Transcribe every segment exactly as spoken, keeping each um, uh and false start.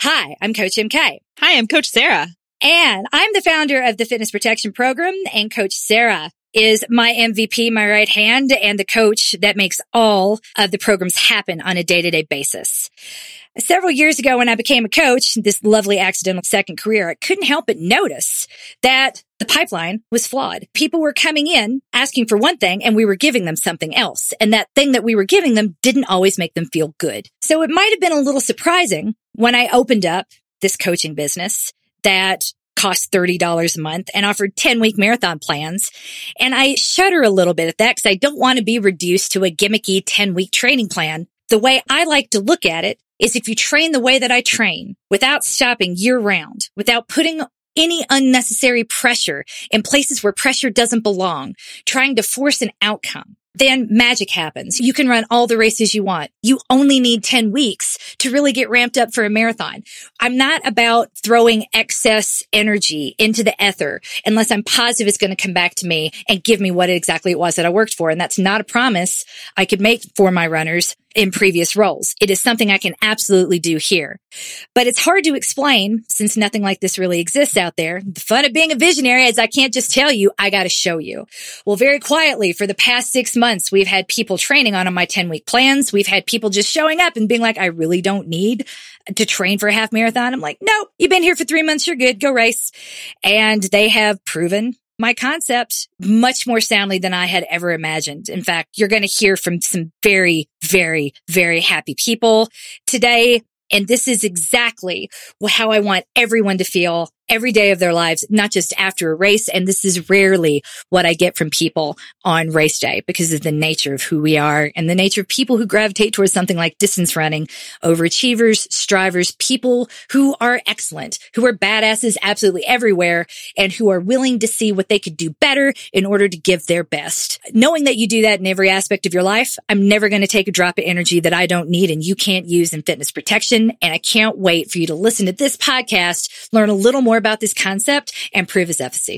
Hi, I'm Coach M K. Hi, I'm Coach Sarah. And I'm the founder of the Fitness Protection Program, and Coach Sarah is my M V P, my right hand, and the coach that makes all of the programs happen on a day-to-day basis. Several years ago when I became a coach, this lovely accidental second career, I couldn't help but notice that the pipeline was flawed. People were coming in asking for one thing and we were giving them something else. And that thing that we were giving them didn't always make them feel good. So it might have been a little surprising when I opened up this coaching business that cost thirty dollars a month and offered ten-week marathon plans. And I shudder a little bit at that because I don't want to be reduced to a gimmicky ten-week training plan. The way I like to look at it is if you train the way that I train, without stopping year round, without putting any unnecessary pressure in places where pressure doesn't belong, trying to force an outcome, then magic happens. You can run all the races you want. You only need ten weeks to really get ramped up for a marathon. I'm not about throwing excess energy into the ether unless I'm positive it's going to come back to me and give me what exactly it was that I worked for. And that's not a promise I could make for my runners in previous roles. It is something I can absolutely do here. But it's hard to explain since nothing like this really exists out there. The fun of being a visionary is I can't just tell you, I got to show you. Well, very quietly for the past six months, we've had people training on my ten-week plans. We've had people just showing up and being like, I really don't need to train for a half marathon. I'm like, no, you've been here for three months. You're good. Go race. And they have proven my concept much more soundly than I had ever imagined. In fact, you're going to hear from some very, very, very happy people today. And this is exactly how I want everyone to feel every day of their lives, not just after a race. And this is rarely what I get from people on race day because of the nature of who we are and the nature of people who gravitate towards something like distance running, overachievers, strivers, people who are excellent, who are badasses absolutely everywhere, and who are willing to see what they could do better in order to give their best. Knowing that you do that in every aspect of your life, I'm never going to take a drop of energy that I don't need and you can't use in fitness protection. And I can't wait for you to listen to this podcast, learn a little more about this concept, and prove its efficacy.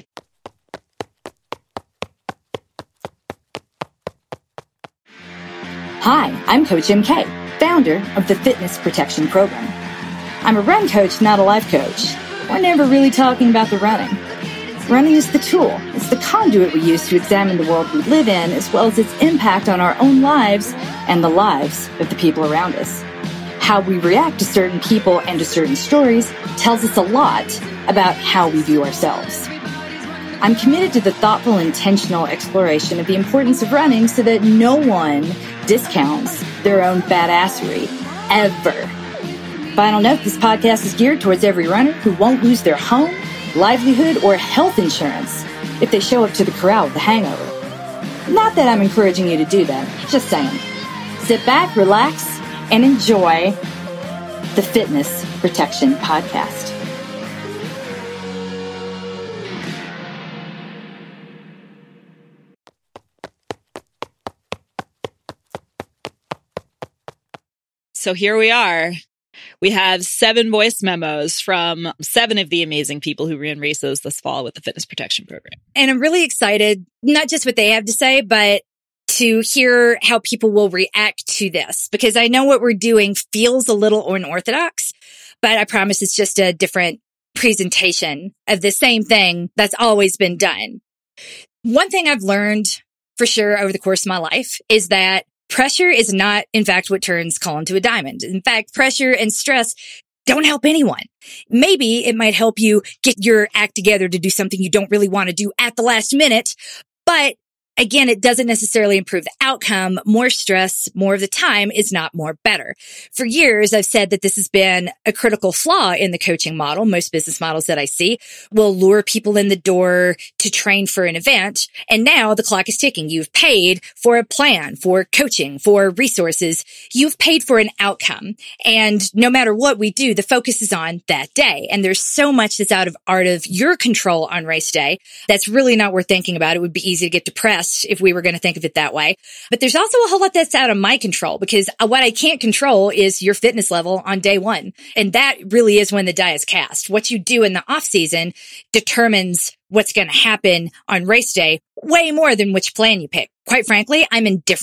Hi, I'm Coach M K, founder of the Fitness Protection Program. I'm a run coach, not a life coach. We're never really talking about the running. Running is the tool. It's the conduit we use to examine the world we live in, as well as its impact on our own lives and the lives of the people around us. How we react to certain people and to certain stories tells us a lot about how we view ourselves. I'm committed to the thoughtful, intentional exploration of the importance of running so that no one discounts their own badassery, ever. Final note, this podcast is geared towards every runner who won't lose their home, livelihood, or health insurance if they show up to the corral with a hangover. Not that I'm encouraging you to do that, just saying. Sit back, relax, and enjoy the Fitness Protection Podcast. So here we are. We have seven voice memos from seven of the amazing people who ran races this fall with the Fitness Protection Program. And I'm really excited, not just what they have to say, but to hear how people will react to this, because I know what we're doing feels a little unorthodox, but I promise it's just a different presentation of the same thing that's always been done. One thing I've learned for sure over the course of my life is that pressure is not, in fact, what turns coal into a diamond. In fact, pressure and stress don't help anyone. Maybe it might help you get your act together to do something you don't really want to do at the last minute, but again, it doesn't necessarily improve the outcome. More stress, more of the time is not more better. For years, I've said that this has been a critical flaw in the coaching model. Most business models that I see will lure people in the door to train for an event. And now the clock is ticking. You've paid for a plan, for coaching, for resources. You've paid for an outcome. And no matter what we do, the focus is on that day. And there's so much that's out of out of your control on race day that's really not worth thinking about. It would be easy to get depressed if we were going to think of it that way. But there's also a whole lot that's out of my control, because what I can't control is your fitness level on day one. And that really is when the die is cast. What you do in the off season determines what's going to happen on race day way more than which plan you pick. Quite frankly, I'm indifferent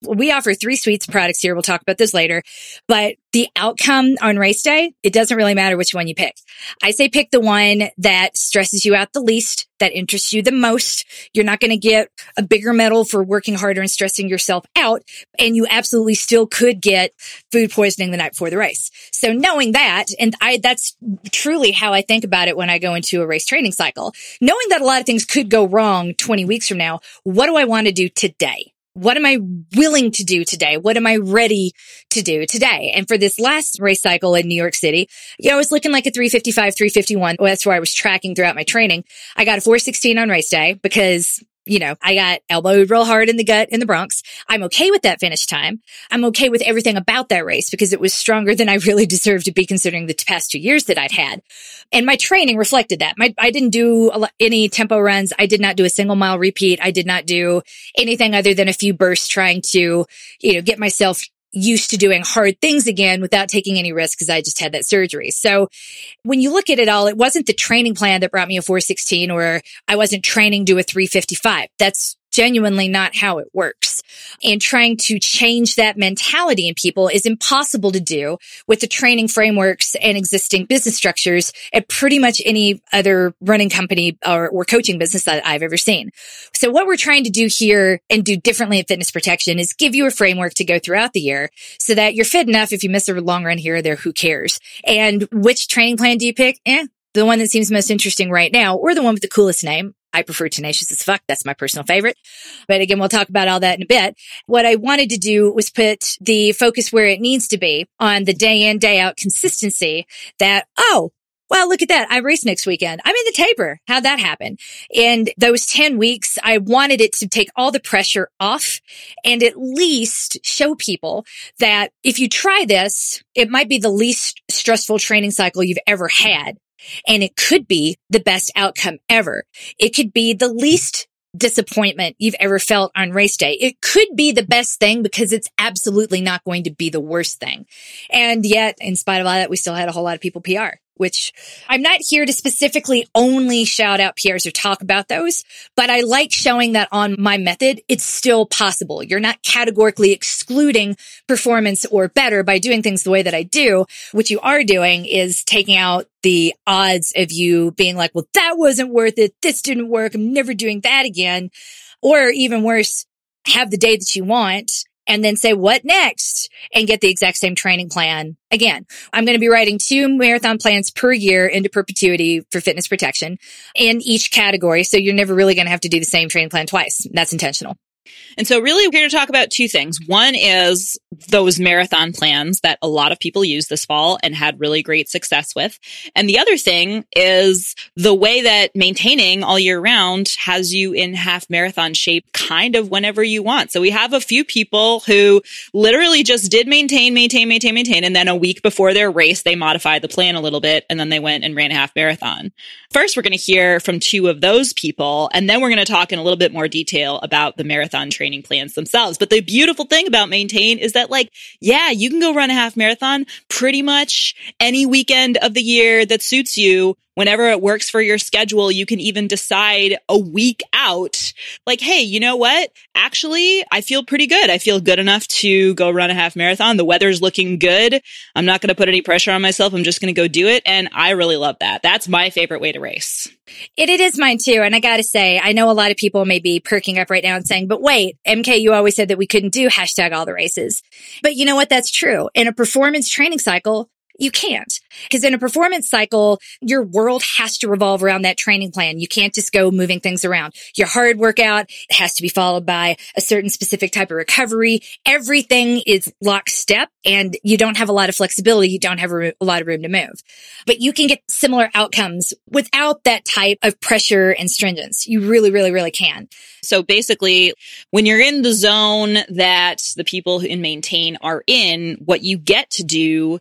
We offer three suites of products here. We'll talk about those later. But the outcome on race day, it doesn't really matter which one you pick. I say pick the one that stresses you out the least, that interests you the most. You're not going to get a bigger medal for working harder and stressing yourself out. And you absolutely still could get food poisoning the night before the race. So knowing that, and I, that's truly how I think about it when I go into a race training cycle, knowing that a lot of things could go wrong twenty weeks from now, what do I want to do today? What am I willing to do today? What am I ready to do today? And for this last race cycle in New York City, you know, I was looking like a three fifty-five, three fifty-one. Well, that's where I was tracking throughout my training. I got a four sixteen on race day because, you know, I got elbowed real hard in the gut in the Bronx. I'm okay with that finish time. I'm okay with everything about that race because it was stronger than I really deserved to be considering the past two years that I'd had. And my training reflected that. My, I didn't do a, any tempo runs. I did not do a single mile repeat. I did not do anything other than a few bursts trying to, you know, get myself used to doing hard things again without taking any risk because I just had that surgery. So when you look at it all, it wasn't the training plan that brought me a four sixteen or I wasn't training to a three fifty-five. That's genuinely not how it works. And trying to change that mentality in people is impossible to do with the training frameworks and existing business structures at pretty much any other running company or, or coaching business that I've ever seen. So what we're trying to do here and do differently in fitness protection is give you a framework to go throughout the year so that you're fit enough. If you miss a long run here or there, who cares? And which training plan do you pick? Eh, the one that seems most interesting right now or the one with the coolest name. I prefer Tenacious as Fuck. That's my personal favorite. But again, we'll talk about all that in a bit. What I wanted to do was put the focus where it needs to be on the day in, day out consistency that, oh, well, look at that. I race next weekend. I'm in the taper. How'd that happen? And those ten weeks, I wanted it to take all the pressure off and at least show people that if you try this, it might be the least stressful training cycle you've ever had. And it could be the best outcome ever. It could be the least disappointment you've ever felt on race day. It could be the best thing because it's absolutely not going to be the worst thing. And yet, in spite of all that, we still had a whole lot of people P R, which I'm not here to specifically only shout out P Rs or talk about those, but I like showing that on my method, it's still possible. You're not categorically excluding performance or better by doing things the way that I do. What you are doing is taking out the odds of you being like, well, that wasn't worth it. This didn't work. I'm never doing that again. Or even worse, have the day that you want and then say, what next? And get the exact same training plan. Again, I'm going to be writing two marathon plans per year into perpetuity for fitness protection in each category. So you're never really going to have to do the same training plan twice. That's intentional. And so really we're here to talk about two things. One is those marathon plans that a lot of people used this fall and had really great success with. And the other thing is the way that maintaining all year round has you in half marathon shape kind of whenever you want. So we have a few people who literally just did maintain, maintain, maintain, maintain. And then a week before their race, they modified the plan a little bit and then they went and ran a half marathon. First, we're going to hear from two of those people. And then we're going to talk in a little bit more detail about the marathon training plans themselves. But the beautiful thing about Maintain is that, like, yeah, you can go run a half marathon pretty much any weekend of the year that suits you. Whenever it works for your schedule, you can even decide a week out, like, hey, you know what? Actually, I feel pretty good. I feel good enough to go run a half marathon. The weather's looking good. I'm not going to put any pressure on myself. I'm just going to go do it. And I really love that. That's my favorite way to race. It, it is mine too. And I got to say, I know a lot of people may be perking up right now and saying, but wait, M K, you always said that we couldn't do hashtag all the races. But you know what? That's true. In a performance training cycle, you can't. Because in a performance cycle, your world has to revolve around that training plan. You can't just go moving things around. Your hard workout has to be followed by a certain specific type of recovery. Everything is lockstep and you don't have a lot of flexibility. You don't have a, a lot of room to move. But you can get similar outcomes without that type of pressure and stringence. You really, really, really can. So basically, when you're in the zone that the people in Maintain are in, what you get to do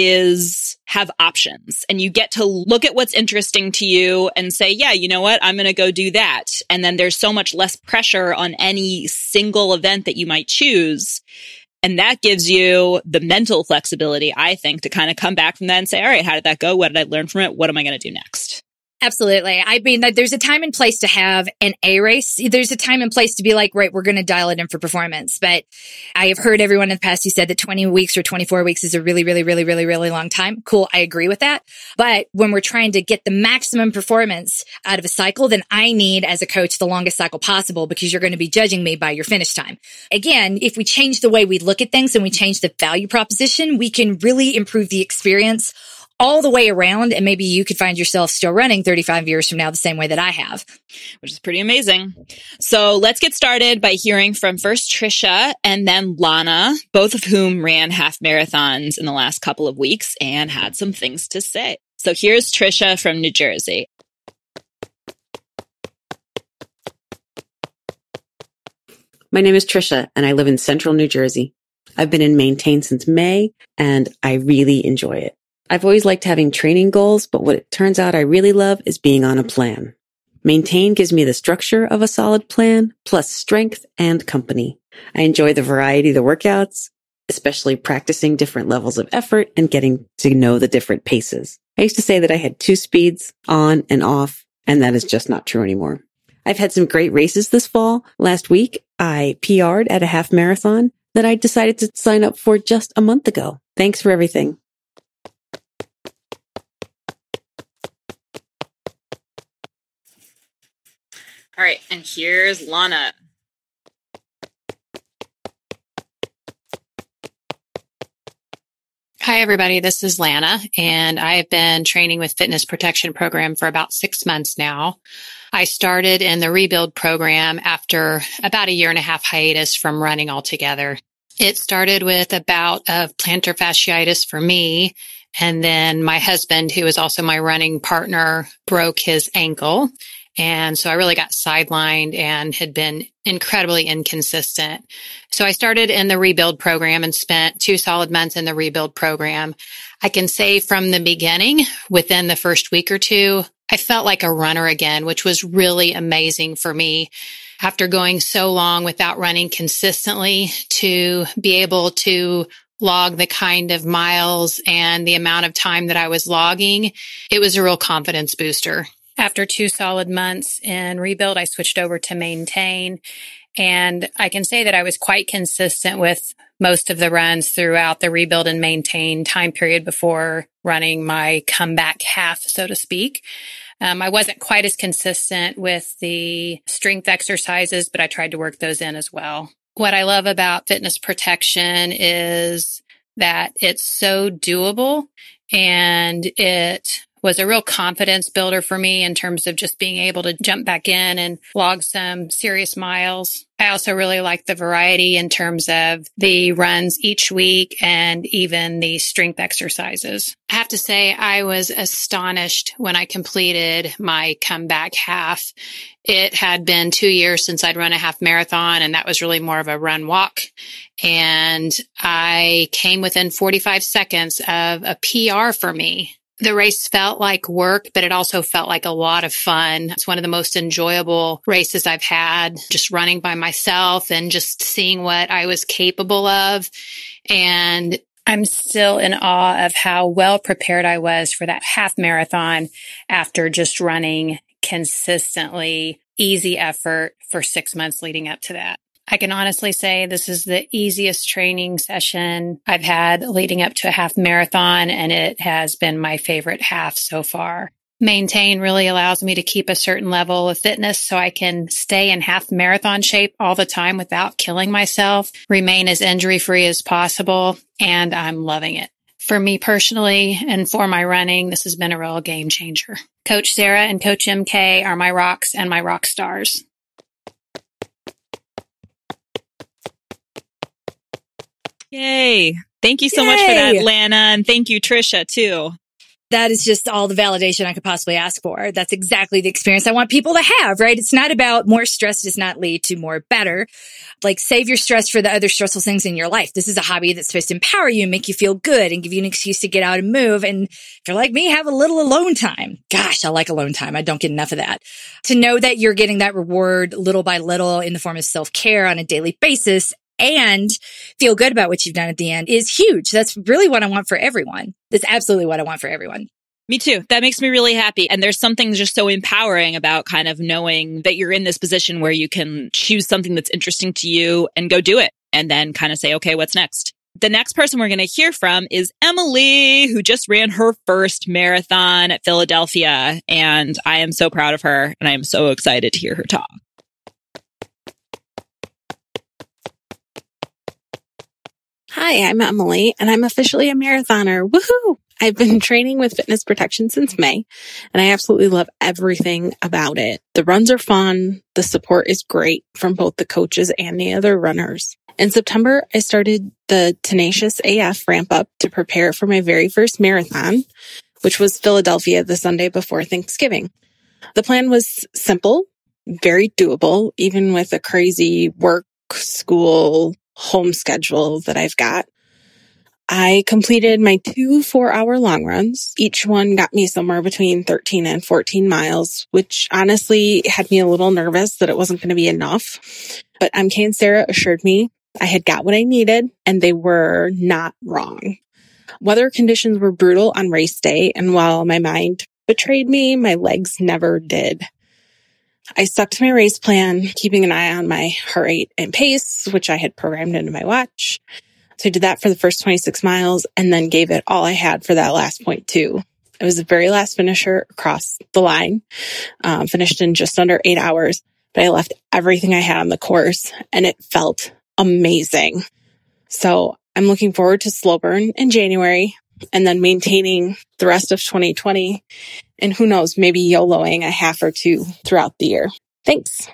is have options and you get to look at what's interesting to you and say, yeah, you know what? I'm going to go do that. And then there's so much less pressure on any single event that you might choose. And that gives you the mental flexibility, I think, to kind of come back from that and say, all right, how did that go? What did I learn from it? What am I going to do next? Absolutely. I mean, there's a time and place to have an A race. There's a time and place to be like, right, we're going to dial it in for performance. But I have heard everyone in the past who said that twenty weeks or twenty-four weeks is a really, really, really, really, really long time. Cool. I agree with that. But when we're trying to get the maximum performance out of a cycle, then I need, as a coach, the longest cycle possible, because you're going to be judging me by your finish time. Again, if we change the way we look at things and we change the value proposition, we can really improve the experience all the way around. And maybe you could find yourself still running thirty-five years from now the same way that I have. Which is pretty amazing. So let's get started by hearing from first Trisha and then Lana, both of whom ran half marathons in the last couple of weeks and had some things to say. So here's Trisha from New Jersey. My name is Trisha, and I live in central New Jersey. I've been in Maintain since May, and I really enjoy it. I've always liked having training goals, but what it turns out I really love is being on a plan. Maintain gives me the structure of a solid plan, plus strength and company. I enjoy the variety of the workouts, especially practicing different levels of effort and getting to know the different paces. I used to say that I had two speeds, on and off, and that is just not true anymore. I've had some great races this fall. Last week, I P R'd at a half marathon that I decided to sign up for just a month ago. Thanks for everything. All right, and here's Lana. Hi, everybody. This is Lana, and I've been training with Fitness Protection Program for about six months now. I started in the Rebuild program after about a year and a half hiatus from running altogether. It started with a bout of plantar fasciitis for me, and then my husband, who is also my running partner, broke his ankle. And so I really got sidelined and had been incredibly inconsistent. So I started in the Rebuild program and spent two solid months in the Rebuild program. I can say from the beginning, within the first week or two, I felt like a runner again, which was really amazing for me. After going so long without running consistently, to be able to log the kind of miles and the amount of time that I was logging, it was a real confidence booster. After two solid months in Rebuild, I switched over to Maintain, and I can say that I was quite consistent with most of the runs throughout the Rebuild and Maintain time period before running my comeback half, so to speak. Um, I wasn't quite as consistent with the strength exercises, but I tried to work those in as well. What I love about Fitness Protection is that it's so doable, and it was a real confidence builder for me in terms of just being able to jump back in and log some serious miles. I also really like the variety in terms of the runs each week and even the strength exercises. I have to say I was astonished when I completed my comeback half. It had been two years since I'd run a half marathon, and that was really more of a run walk. And I came within forty-five seconds of a P R for me. The race felt like work, but it also felt like a lot of fun. It's one of the most enjoyable races I've had, just running by myself and just seeing what I was capable of. And I'm still in awe of how well prepared I was for that half marathon after just running consistently, easy effort for six months leading up to that. I can honestly say this is the easiest training session I've had leading up to a half marathon, and it has been my favorite half so far. Maintain really allows me to keep a certain level of fitness so I can stay in half marathon shape all the time without killing myself, remain as injury-free as possible, and I'm loving it. For me personally and for my running, this has been a real game changer. Coach Sarah and Coach M K are my rocks and my rock stars. Yay. Thank you so Yay. much for that, Lana. And thank you, Trisha, too. That is just all the validation I could possibly ask for. That's exactly the experience I want people to have, right? It's not about more stress does not lead to more better. Like, save your stress for the other stressful things in your life. This is a hobby that's supposed to empower you, make you feel good, and give you an excuse to get out and move. And if you're like me, have a little alone time. Gosh, I like alone time. I don't get enough of that. To know that you're getting that reward little by little in the form of self-care on a daily basis and feel good about what you've done at the end is huge. That's really what I want for everyone. That's absolutely what I want for everyone. Me too. That makes me really happy. And there's something just so empowering about kind of knowing that you're in this position where you can choose something that's interesting to you and go do it and then kind of say, okay, what's next? The next person we're going to hear from is Emily, who just ran her first marathon at Philadelphia. And I am so proud of her and I am so excited to hear her talk. Hi, I'm Emily, and I'm officially a marathoner. Woohoo! I've been training with Fitness Protection since May, and I absolutely love everything about it. The runs are fun. The support is great from both the coaches and the other runners. In September, I started the Tenacious A F ramp up to prepare for my very first marathon, which was Philadelphia the Sunday before Thanksgiving. The plan was simple, very doable, even with a crazy work, school, home schedule that I've got. I completed my two four-hour long runs. Each one got me somewhere between thirteen and fourteen miles, which honestly had me a little nervous that it wasn't going to be enough. But M K and Sarah assured me I had got what I needed, and they were not wrong. Weather conditions were brutal on race day, and while my mind betrayed me, my legs never did. I stuck to my race plan, keeping an eye on my heart rate and pace, which I had programmed into my watch. So I did that for the first twenty-six miles and then gave it all I had for that last point two. It was the very last finisher across the line, um, finished in just under eight hours, but I left everything I had on the course and it felt amazing. So I'm looking forward to slow burn in January and then maintaining the rest of twenty twenty. And who knows, maybe YOLOing a half or two throughout the year. Thanks.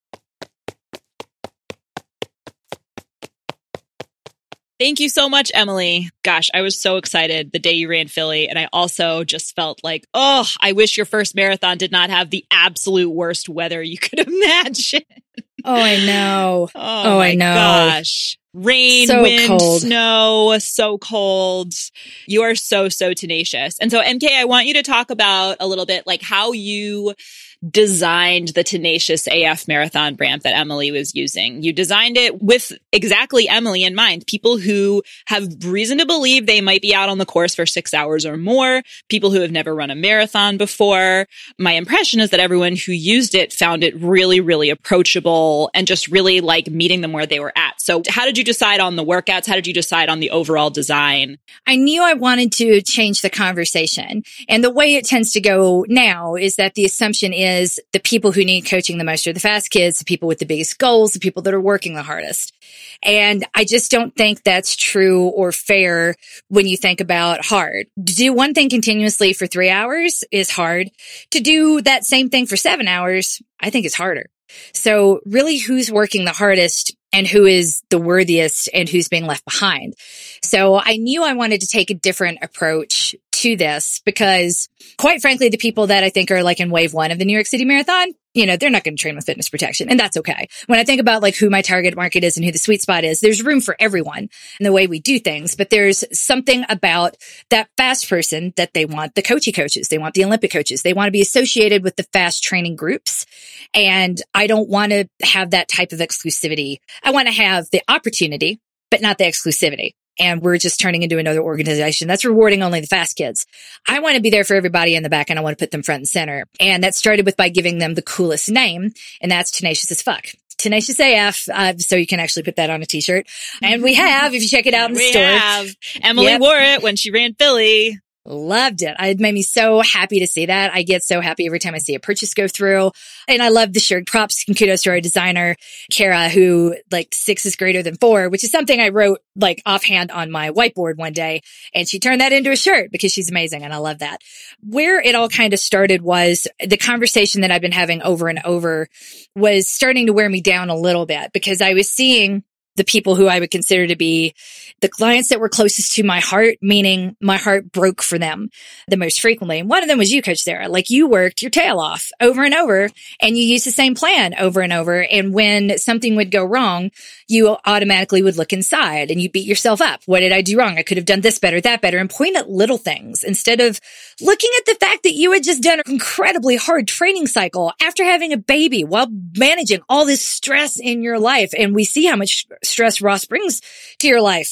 Thank you so much, Emily. Gosh, I was so excited the day you ran Philly. And I also just felt like, oh, I wish your first marathon did not have the absolute worst weather you could imagine. Oh, I know. Oh, oh my I know. Gosh. Rain, so wind, cold. snow, so cold. You are so, so tenacious. And so, M K, I want you to talk about a little bit like how you designed the Tenacious A F marathon ramp that Emily was using. You designed it with exactly Emily in mind. People who have reason to believe they might be out on the course for six hours or more, people who have never run a marathon before. My impression is that everyone who used it found it really, really approachable and just really like meeting them where they were at. So how did you decide on the workouts? How did you decide on the overall design? I knew I wanted to change the conversation. And the way it tends to go now is that the assumption is is the people who need coaching the most are the fast kids, the people with the biggest goals, the people that are working the hardest. And I just don't think that's true or fair when you think about hard. To do one thing continuously for three hours is hard. To do that same thing for seven hours, I think is harder. So really, who's working the hardest and who is the worthiest and who's being left behind? So I knew I wanted to take a different approach to this because, quite frankly, the people that I think are like in wave one of the New York City Marathon, you know, they're not going to train with Fitness Protection, and that's okay. When I think about like who my target market is and who the sweet spot is, there's room for everyone in the way we do things, but there's something about that fast person that they want the coachy coaches. They want the Olympic coaches. They want to be associated with the fast training groups. And I don't want to have that type of exclusivity. I want to have the opportunity, but not the exclusivity. And we're just turning into another organization that's rewarding only the fast kids. I want to be there for everybody in the back, and I want to put them front and center. And that started with by giving them the coolest name, and that's Tenacious as fuck. Tenacious A F, uh, so you can actually put that on a t-shirt. And we have, if you check it out in the we store. We have. Emily yep. wore it when she ran Philly. Loved it. It made me so happy to see that. I get so happy every time I see a purchase go through. And I love the shirt. Props and kudos to our designer, Kara, who like six is greater than four, which is something I wrote like offhand on my whiteboard one day. And she turned that into a shirt because she's amazing. And I love that. Where it all kind of started was the conversation that I've been having over and over was starting to wear me down a little bit because I was seeing the people who I would consider to be the clients that were closest to my heart, meaning my heart broke for them the most frequently. And one of them was you, Coach Sarah. Like you worked your tail off over and over and you used the same plan over and over. And when something would go wrong, you automatically would look inside and you beat yourself up. What did I do wrong? I could have done this better, that better, and point at little things instead of looking at the fact that you had just done an incredibly hard training cycle after having a baby while managing all this stress in your life. And we see how much stress Ross brings to your life.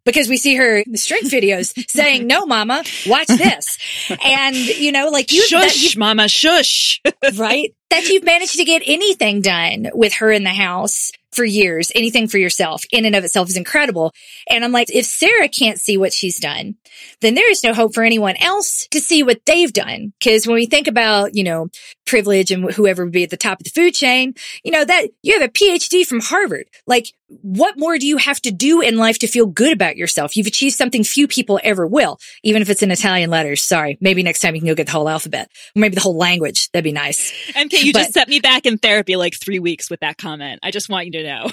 because we see her in the strength videos saying, no, mama, watch this. And, you know, like you, shush, that, you mama, shush. right? That you've managed to get anything done with her in the house for years, anything for yourself in and of itself is incredible. And I'm like, if Sarah can't see what she's done, then there is no hope for anyone else to see what they've done. Because when we think about, you know, privilege and whoever would be at the top of the food chain, you know, that you have a P H D from Harvard. Like, what more do you have to do in life to feel good about yourself? You've achieved something few people ever will, even if it's in Italian letters. Sorry. Maybe next time you can go get the whole alphabet, or maybe the whole language. That'd be nice. M K, you But- just set me back in therapy like three weeks with that comment. I just want you to know.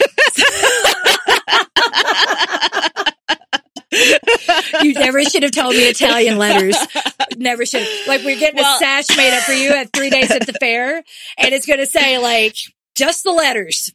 You never should have told me Italian letters. Never should have. Like, we're getting Well- a sash made up for you at three days at the fair, and it's going to say, like, just the letters.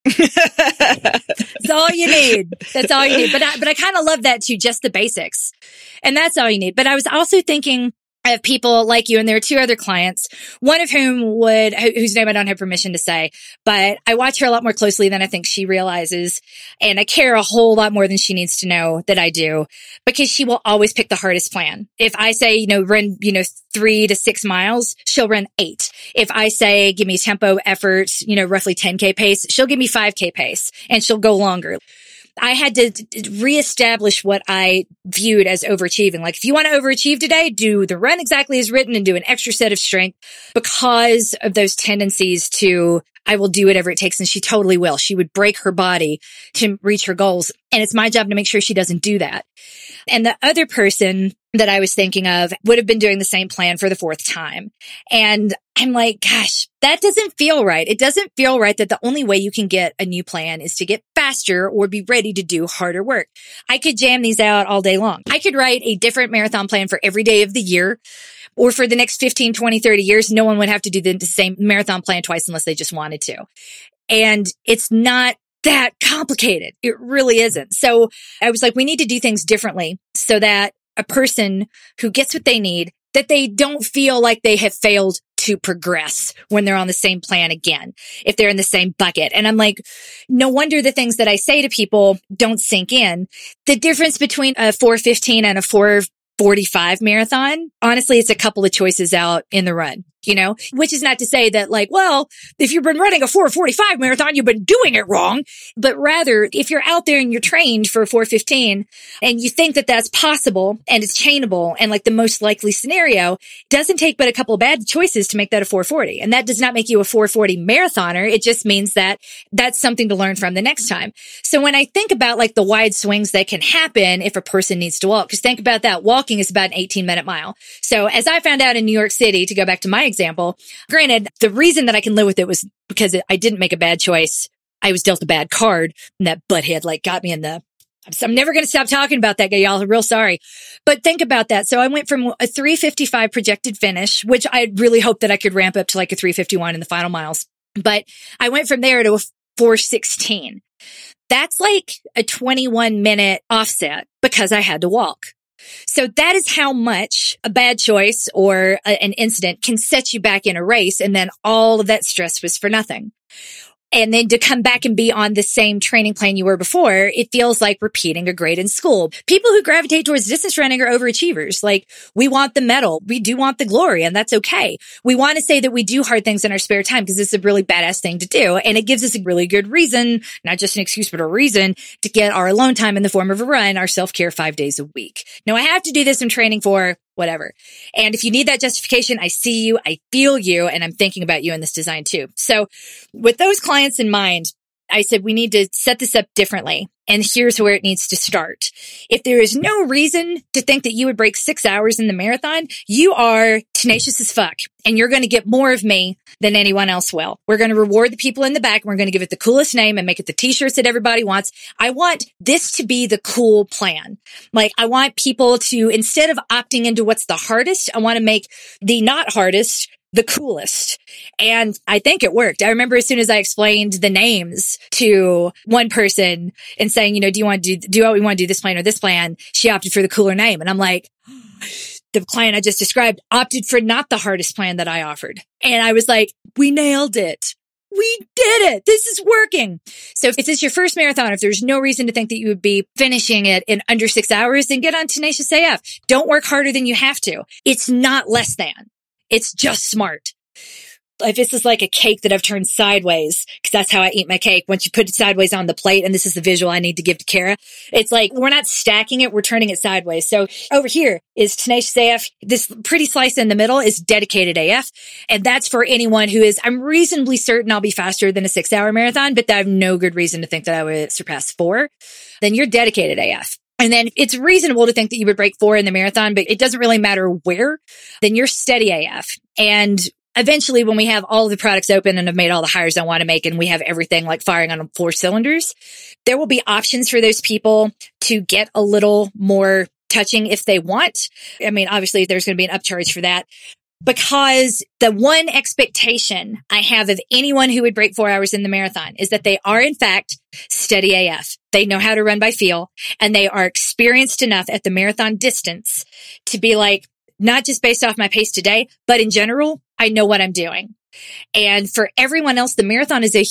That's all you need. That's all you need. But I, but I kind of love that too, just the basics. And that's all you need. But I was also thinking of people like you, and there are two other clients, one of whom would, whose name I don't have permission to say, but I watch her a lot more closely than I think she realizes. And I care a whole lot more than she needs to know that I do, because she will always pick the hardest plan. If I say, you know, run, you know, three to six miles, she'll run eight. If I say, give me tempo, effort, you know, roughly ten K pace, she'll give me five K pace, and she'll go longer. I had to reestablish what I viewed as overachieving. Like, if you want to overachieve today, do the run exactly as written and do an extra set of strength, because of those tendencies to, I will do whatever it takes. And she totally will. She would break her body to reach her goals. And it's my job to make sure she doesn't do that. And the other person that I was thinking of would have been doing the same plan for the fourth time. And I'm like, gosh, that doesn't feel right. It doesn't feel right that the only way you can get a new plan is to get faster or be ready to do harder work. I could jam these out all day long. I could write a different marathon plan for every day of the year, or for the next fifteen, twenty, thirty years. No one would have to do the same marathon plan twice unless they just wanted to. And it's not that complicated. It really isn't. So I was like, we need to do things differently so that a person who gets what they need, that they don't feel like they have failed to progress when they're on the same plan again, if they're in the same bucket. And I'm like, no wonder the things that I say to people don't sink in. The difference between a four fifteen and a four forty-five marathon, honestly, it's a couple of choices out in the run, you know, which is not to say that, like, well, if you've been running a four forty-five marathon, you've been doing it wrong. But rather, if you're out there and you're trained for a four fifteen and you think that that's possible and it's chainable and like the most likely scenario, it doesn't take but a couple of bad choices to make that a four forty. And that does not make you a four forty marathoner. It just means that that's something to learn from the next time. So when I think about like the wide swings that can happen if a person needs to walk, because think about that, walking is about an eighteen minute mile. So as I found out in New York City, to go back to my example, granted, the reason that I can live with it was because I didn't make a bad choice. I was dealt a bad card, and that butthead like got me in the, I'm never going to stop talking about that guy, y'all. I'm real sorry. But think about that. So I went from a three fifty-five projected finish, which I really hoped that I could ramp up to like a three fifty-one in the final miles. But I went from there to a four sixteen. That's like a twenty-one minute offset because I had to walk. So that is how much a bad choice or a, an incident can set you back in a race. And then all of that stress was for nothing. And then to come back and be on the same training plan you were before, it feels like repeating a grade in school. People who gravitate towards distance running are overachievers. Like, we want the medal. We do want the glory, and that's okay. We want to say that we do hard things in our spare time because it's a really badass thing to do. And it gives us a really good reason, not just an excuse, but a reason to get our alone time in the form of a run, our self-care five days a week. Now, I have to do this in training for whatever. And if you need that justification, I see you, I feel you, and I'm thinking about you in this design too. So with those clients in mind, I said, we need to set this up differently. And here's where it needs to start. If there is no reason to think that you would break six hours in the marathon, you are tenacious as fuck. And you're going to get more of me than anyone else will. We're going to reward the people in the back. And we're going to give it the coolest name and make it the t-shirts that everybody wants. I want this to be the cool plan. Like, I want people to, instead of opting into what's the hardest, I want to make the not hardest the coolest. And I think it worked. I remember as soon as I explained the names to one person and saying, you know, do you want to do, do what we want to do, this plan or this plan? She opted for the cooler name. And I'm like, the client I just described opted for not the hardest plan that I offered. And I was like, we nailed it. we did it. This is working. So if it's your first marathon, if there's no reason to think that you would be finishing it in under six hours, then get on Tenacious A F. Don't work harder than you have to. It's not less than. It's just smart. If this is like a cake that I've turned sideways, because that's how I eat my cake. Once you put it sideways on the plate, and this is the visual I need to give to Kara, it's like we're not stacking it, we're turning it sideways. So over here is Tenacious A F. This pretty slice in the middle is Dedicated A F. And that's for anyone who is, I'm reasonably certain I'll be faster than a six hour marathon, but I have no good reason to think that I would surpass four. Then you're Dedicated A F. And then it's reasonable to think that you would break four in the marathon, but it doesn't really matter where. Then you're Steady A F. And eventually, when we have all of the products open and have made all the hires I want to make and we have everything like firing on four cylinders, there will be options for those people to get a little more touching if they want. I mean, obviously, there's going to be an upcharge for that. Because the one expectation I have of anyone who would break four hours in the marathon is that they are, in fact, Steady A F. They know how to run by feel, and they are experienced enough at the marathon distance to be like, not just based off my pace today, but in general, I know what I'm doing. And for everyone else, the marathon is a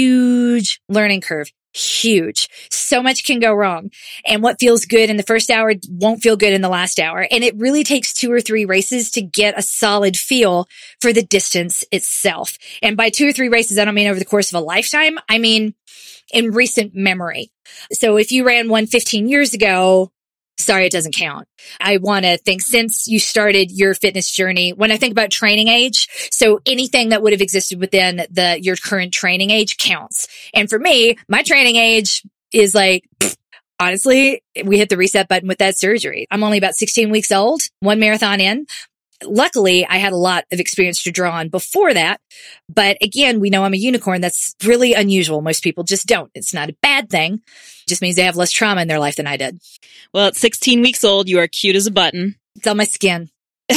huge learning curve. Huge. So much can go wrong. And what feels good in the first hour won't feel good in the last hour. And it really takes two or three races to get a solid feel for the distance itself. And by two or three races, I don't mean over the course of a lifetime. I mean in recent memory. So if you ran one fifteen years ago, sorry, it doesn't count. I want to think since you started your fitness journey, when I think about training age, so anything that would have existed within the your current training age counts. And for me, my training age is like, pfft, honestly, we hit the reset button with that surgery. I'm only about sixteen weeks old, one marathon in. Luckily, I had a lot of experience to draw on before that. But again, we know I'm a unicorn. That's really unusual. Most people just don't. It's not a bad thing. It just means they have less trauma in their life than I did. Well, at sixteen weeks old, you are cute as a button. It's on my skin.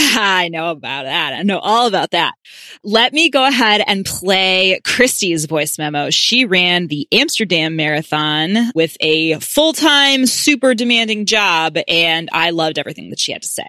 I know about that. I know all about that. Let me go ahead and play Christy's voice memo. She ran the Amsterdam Marathon with a full-time, super demanding job, and I loved everything that she had to say.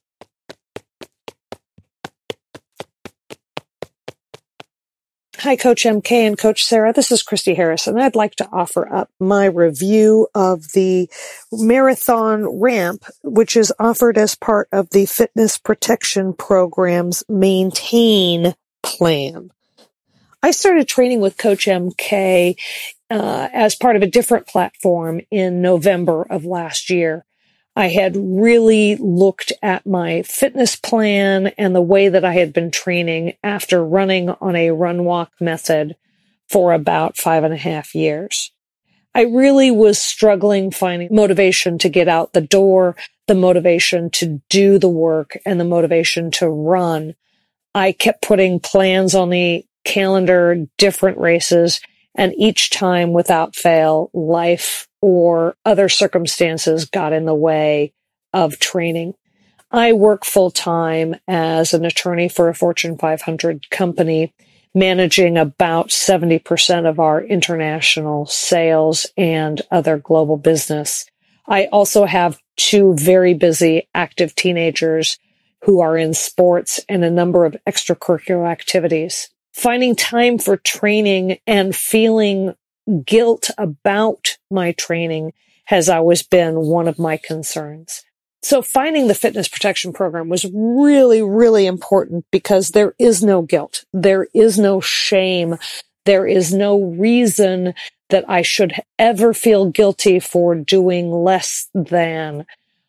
Hi, Coach M K and Coach Sarah. This is Christy Harrison. I'd like to offer up my review of the Marathon Ramp, which is offered as part of the Fitness Protection Program's Maintain Plan. I started training with Coach M K uh, as part of a different platform in November of last year. I had really looked at my fitness plan and the way that I had been training after running on a run walk method for about five and a half years. I really was struggling finding motivation to get out the door, the motivation to do the work, and the motivation to run. I kept putting plans on the calendar, different races, and each time without fail, life or other circumstances got in the way of training. I work full time as an attorney for a Fortune five hundred company, managing about seventy percent of our international sales and other global business. I also have two very busy active teenagers who are in sports and a number of extracurricular activities. Finding time for training and feeling guilt about my training has always been one of my concerns. So finding the fitness protection program was really, really important because there is no guilt. There is no shame. There is no reason that I should ever feel guilty for doing less than.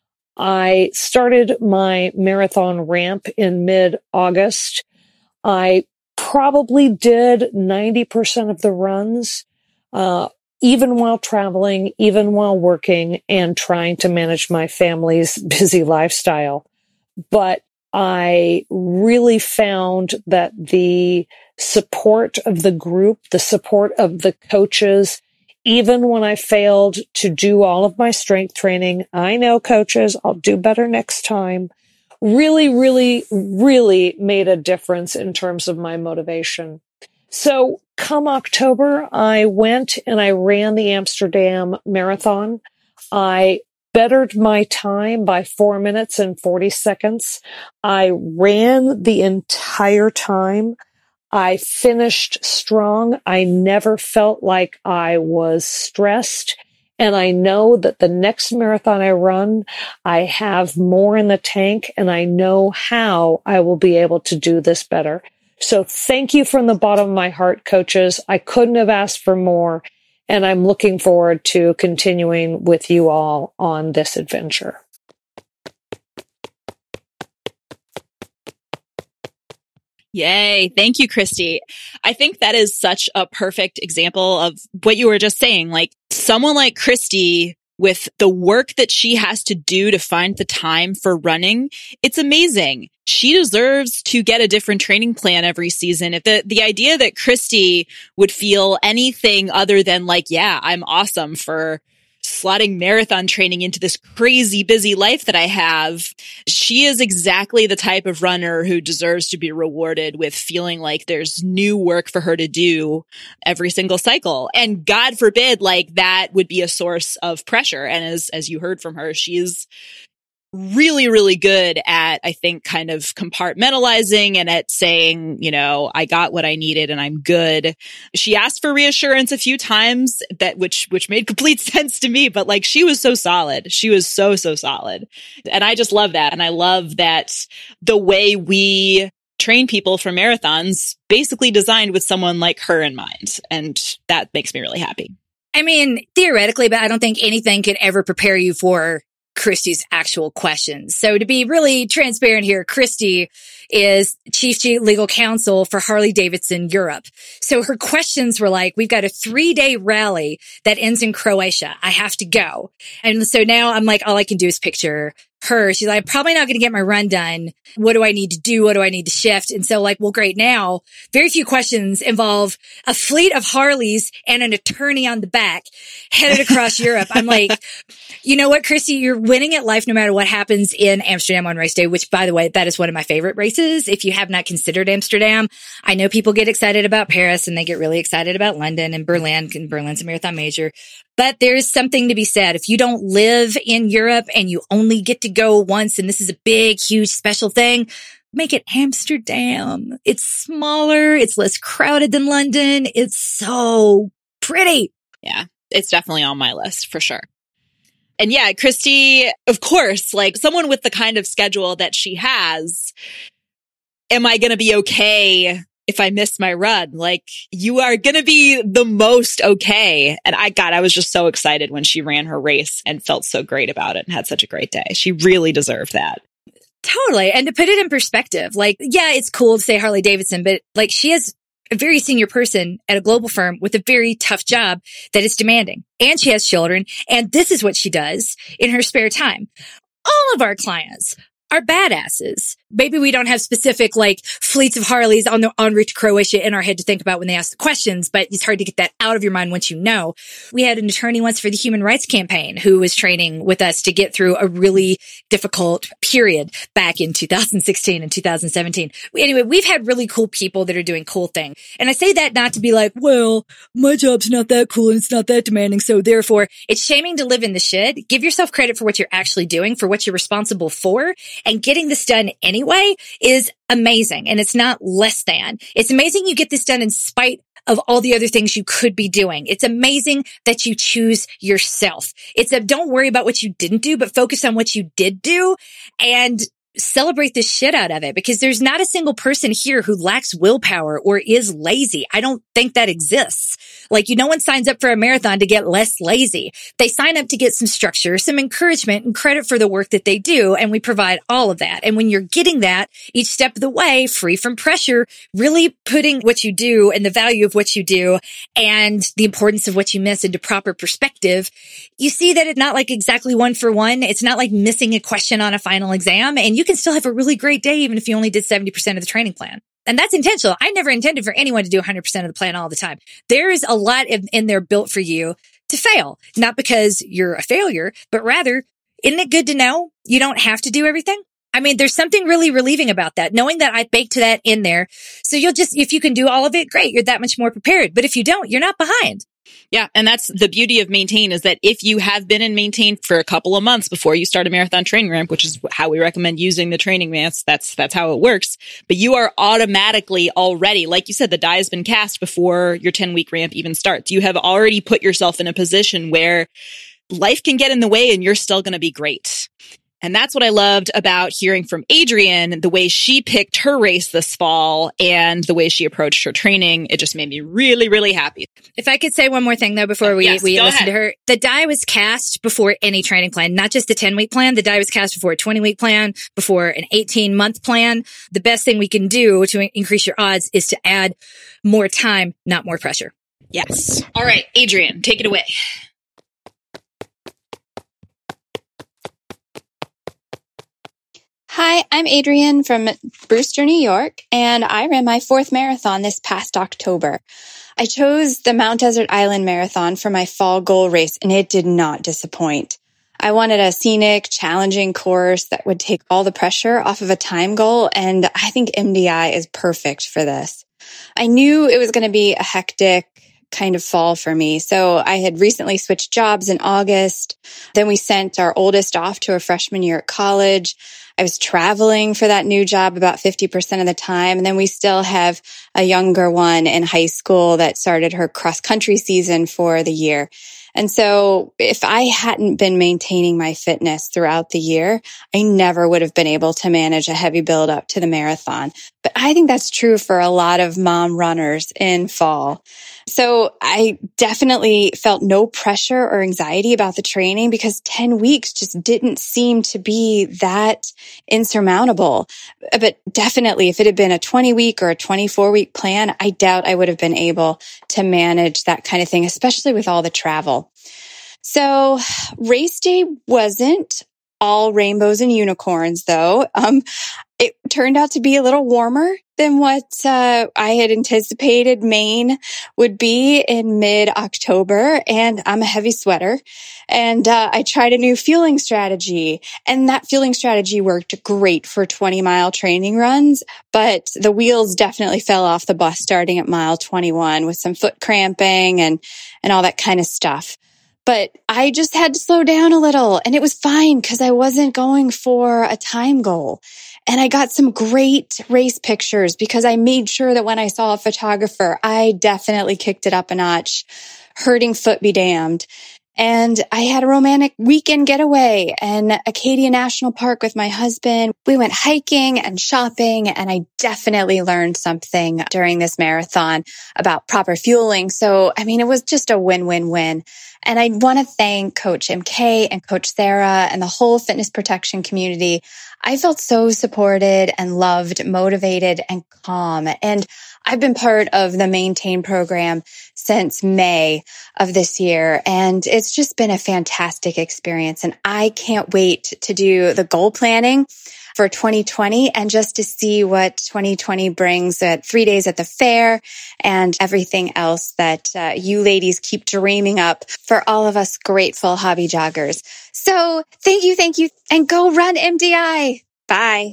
I started my marathon ramp in mid-August. I probably did ninety percent of the runs. Uh, even while traveling, even while working and trying to manage my family's busy lifestyle. But I really found that the support of the group, the support of the coaches, even when I failed to do all of my strength training, I know coaches, I'll do better next time, really, really, really made a difference in terms of my motivation. So come October, I went and I ran the Amsterdam Marathon. I bettered my time by four minutes and forty seconds. I ran the entire time. I finished strong. I never felt like I was stressed. And I know that the next marathon I run, I have more in the tank and I know how I will be able to do this better. So thank you from the bottom of my heart, coaches. I couldn't have asked for more. And I'm looking forward to continuing with you all on this adventure. Yay. Thank you, Christy. I think that is such a perfect example of what you were just saying. Like someone like Christy, with the work that she has to do to find the time for running, it's amazing. She deserves to get a different training plan every season. If the, the idea that Christy would feel anything other than like, yeah, I'm awesome for slotting marathon training into this crazy busy life that I have, she is exactly the type of runner who deserves to be rewarded with feeling like there's new work for her to do every single cycle. And God forbid, like that would be a source of pressure. And as, as you heard from her, she's really, really good at, I think, kind of compartmentalizing and at saying, you know, I got what I needed and I'm good. She asked for reassurance a few times that, which, which made complete sense to me, but like she was so solid. She was so, so solid. And I just love that. And I love that the way we train people for marathons basically designed with someone like her in mind. And that makes me really happy. I mean, theoretically, but I don't think anything could ever prepare you for Christy's actual questions. So to be really transparent here, Christy is Chief Legal Counsel for Harley-Davidson Europe. So her questions were like, we've got a three-day rally that ends in Croatia. I have to go. And so now I'm like, all I can do is picture her. She's like, I'm probably not going to get my run done. What do I need to do? What do I need to shift? And so like, well, great. Now, very few questions involve a fleet of Harleys and an attorney on the back headed across Europe. I'm like, you know what, Christy, you're winning at life no matter what happens in Amsterdam on race day, which by the way, that is one of my favorite races. If you have not considered Amsterdam, I know people get excited about Paris and they get really excited about London and Berlin, and Berlin's a marathon major. But there's something to be said. If you don't live in Europe and you only get to go once, and this is a big, huge, special thing, make it Amsterdam. It's smaller. It's less crowded than London. It's so pretty. Yeah, it's definitely on my list for sure. And yeah, Christy, of course, like someone with the kind of schedule that she has, am I going to be okay if I miss my run? Like, you are going to be the most okay. And I, God, I was just so excited when she ran her race and felt so great about it and had such a great day. She really deserved that. Totally. And to put it in perspective, like, yeah, it's cool to say Harley Davidson, but like she is a very senior person at a global firm with a very tough job that is demanding. And she has children. And this is what she does in her spare time. All of our clients are badasses. Maybe we don't have specific like fleets of Harleys on the en route to Croatia in our head to think about when they ask the questions, but it's hard to get that out of your mind once you know. We had an attorney once for the Human Rights Campaign who was training with us to get through a really difficult period back in two thousand sixteen and two thousand seventeen. Anyway, we've had really cool people that are doing cool things. And I say that not to be like, well, my job's not that cool and it's not that demanding, so therefore it's shaming to live in the shit. Give yourself credit for what you're actually doing, for what you're responsible for, and getting this done anyway. Anyway, is amazing. And it's not less than. It's amazing you get this done in spite of all the other things you could be doing. It's amazing that you choose yourself. It's a don't worry about what you didn't do, but focus on what you did do and celebrate the shit out of it, because there's not a single person here who lacks willpower or is lazy. I don't think that exists. Like, you, no one signs up for a marathon to get less lazy. They sign up to get some structure, some encouragement, and credit for the work that they do. And we provide all of that. And when you're getting that each step of the way, free from pressure, really putting what you do and the value of what you do and the importance of what you miss into proper perspective, you see that it's not like exactly one for one. It's not like missing a question on a final exam. And you can still have a really great day, even if you only did seventy percent of the training plan. And that's intentional. I never intended for anyone to do one hundred percent of the plan all the time. There is a lot in, in there built for you to fail, not because you're a failure, but rather, isn't it good to know you don't have to do everything? I mean, there's something really relieving about that, knowing that I baked that in there. So you'll just, if you can do all of it, great. You're that much more prepared. But if you don't, you're not behind. Yeah. And that's the beauty of Maintain is that if you have been in Maintain for a couple of months before you start a marathon training ramp, which is how we recommend using the training ramps, that's, that's how it works. But you are automatically already, like you said, the die has been cast before your ten week ramp even starts. You have already put yourself in a position where life can get in the way and you're still going to be great. And that's what I loved about hearing from Adrienne, the way she picked her race this fall and the way she approached her training. It just made me really, really happy. If I could say one more thing, though, before we, yes, we listen ahead. to her. The die was cast before any training plan, not just a ten-week plan. The die was cast before a twenty-week plan, before an eighteen-month plan. The best thing we can do to increase your odds is to add more time, not more pressure. Yes. All right, Adrienne, take it away. Hi, I'm Adrienne from Brewster, New York, and I ran my fourth marathon this past October. I chose the Mount Desert Island Marathon for my fall goal race, and it did not disappoint. I wanted a scenic, challenging course that would take all the pressure off of a time goal, and I think M D I is perfect for this. I knew it was going to be a hectic kind of fall for me. So I had recently switched jobs in August. Then we sent our oldest off to a freshman year at college. I was traveling for that new job about fifty percent of the time. And then we still have a younger one in high school that started her cross country season for the year. And so if I hadn't been maintaining my fitness throughout the year, I never would have been able to manage a heavy build up to the marathon. But I think that's true for a lot of mom runners in fall. So I definitely felt no pressure or anxiety about the training because ten weeks just didn't seem to be that insurmountable. But definitely if it had been a twenty week or a twenty-four week plan, I doubt I would have been able to manage that kind of thing, especially with all the travel. So race day wasn't all rainbows and unicorns though. Um, It turned out to be a little warmer than what uh, I had anticipated Maine would be in mid-October, and I'm a heavy sweater. And uh, I tried a new fueling strategy, and that fueling strategy worked great for twenty-mile training runs, but the wheels definitely fell off the bus starting at mile twenty-one with some foot cramping and, and all that kind of stuff. But I just had to slow down a little, and it was fine because I wasn't going for a time goal. And I got some great race pictures because I made sure that when I saw a photographer, I definitely kicked it up a notch. Hurting foot be damned. And I had a romantic weekend getaway in Acadia National Park with my husband. We went hiking and shopping, and I definitely learned something during this marathon about proper fueling. So, I mean, it was just a win-win-win. And I want to thank Coach M K and Coach Sarah and the whole fitness protection community. I felt so supported and loved, motivated, and calm. And I've been part of the Maintain program since May of this year, and it's just been a fantastic experience. And I can't wait to do the goal planning for twenty twenty and just to see what twenty twenty brings at three days at the fair and everything else that uh, you ladies keep dreaming up for all of us grateful hobby joggers. So thank you, thank you, and go run M D I. Bye.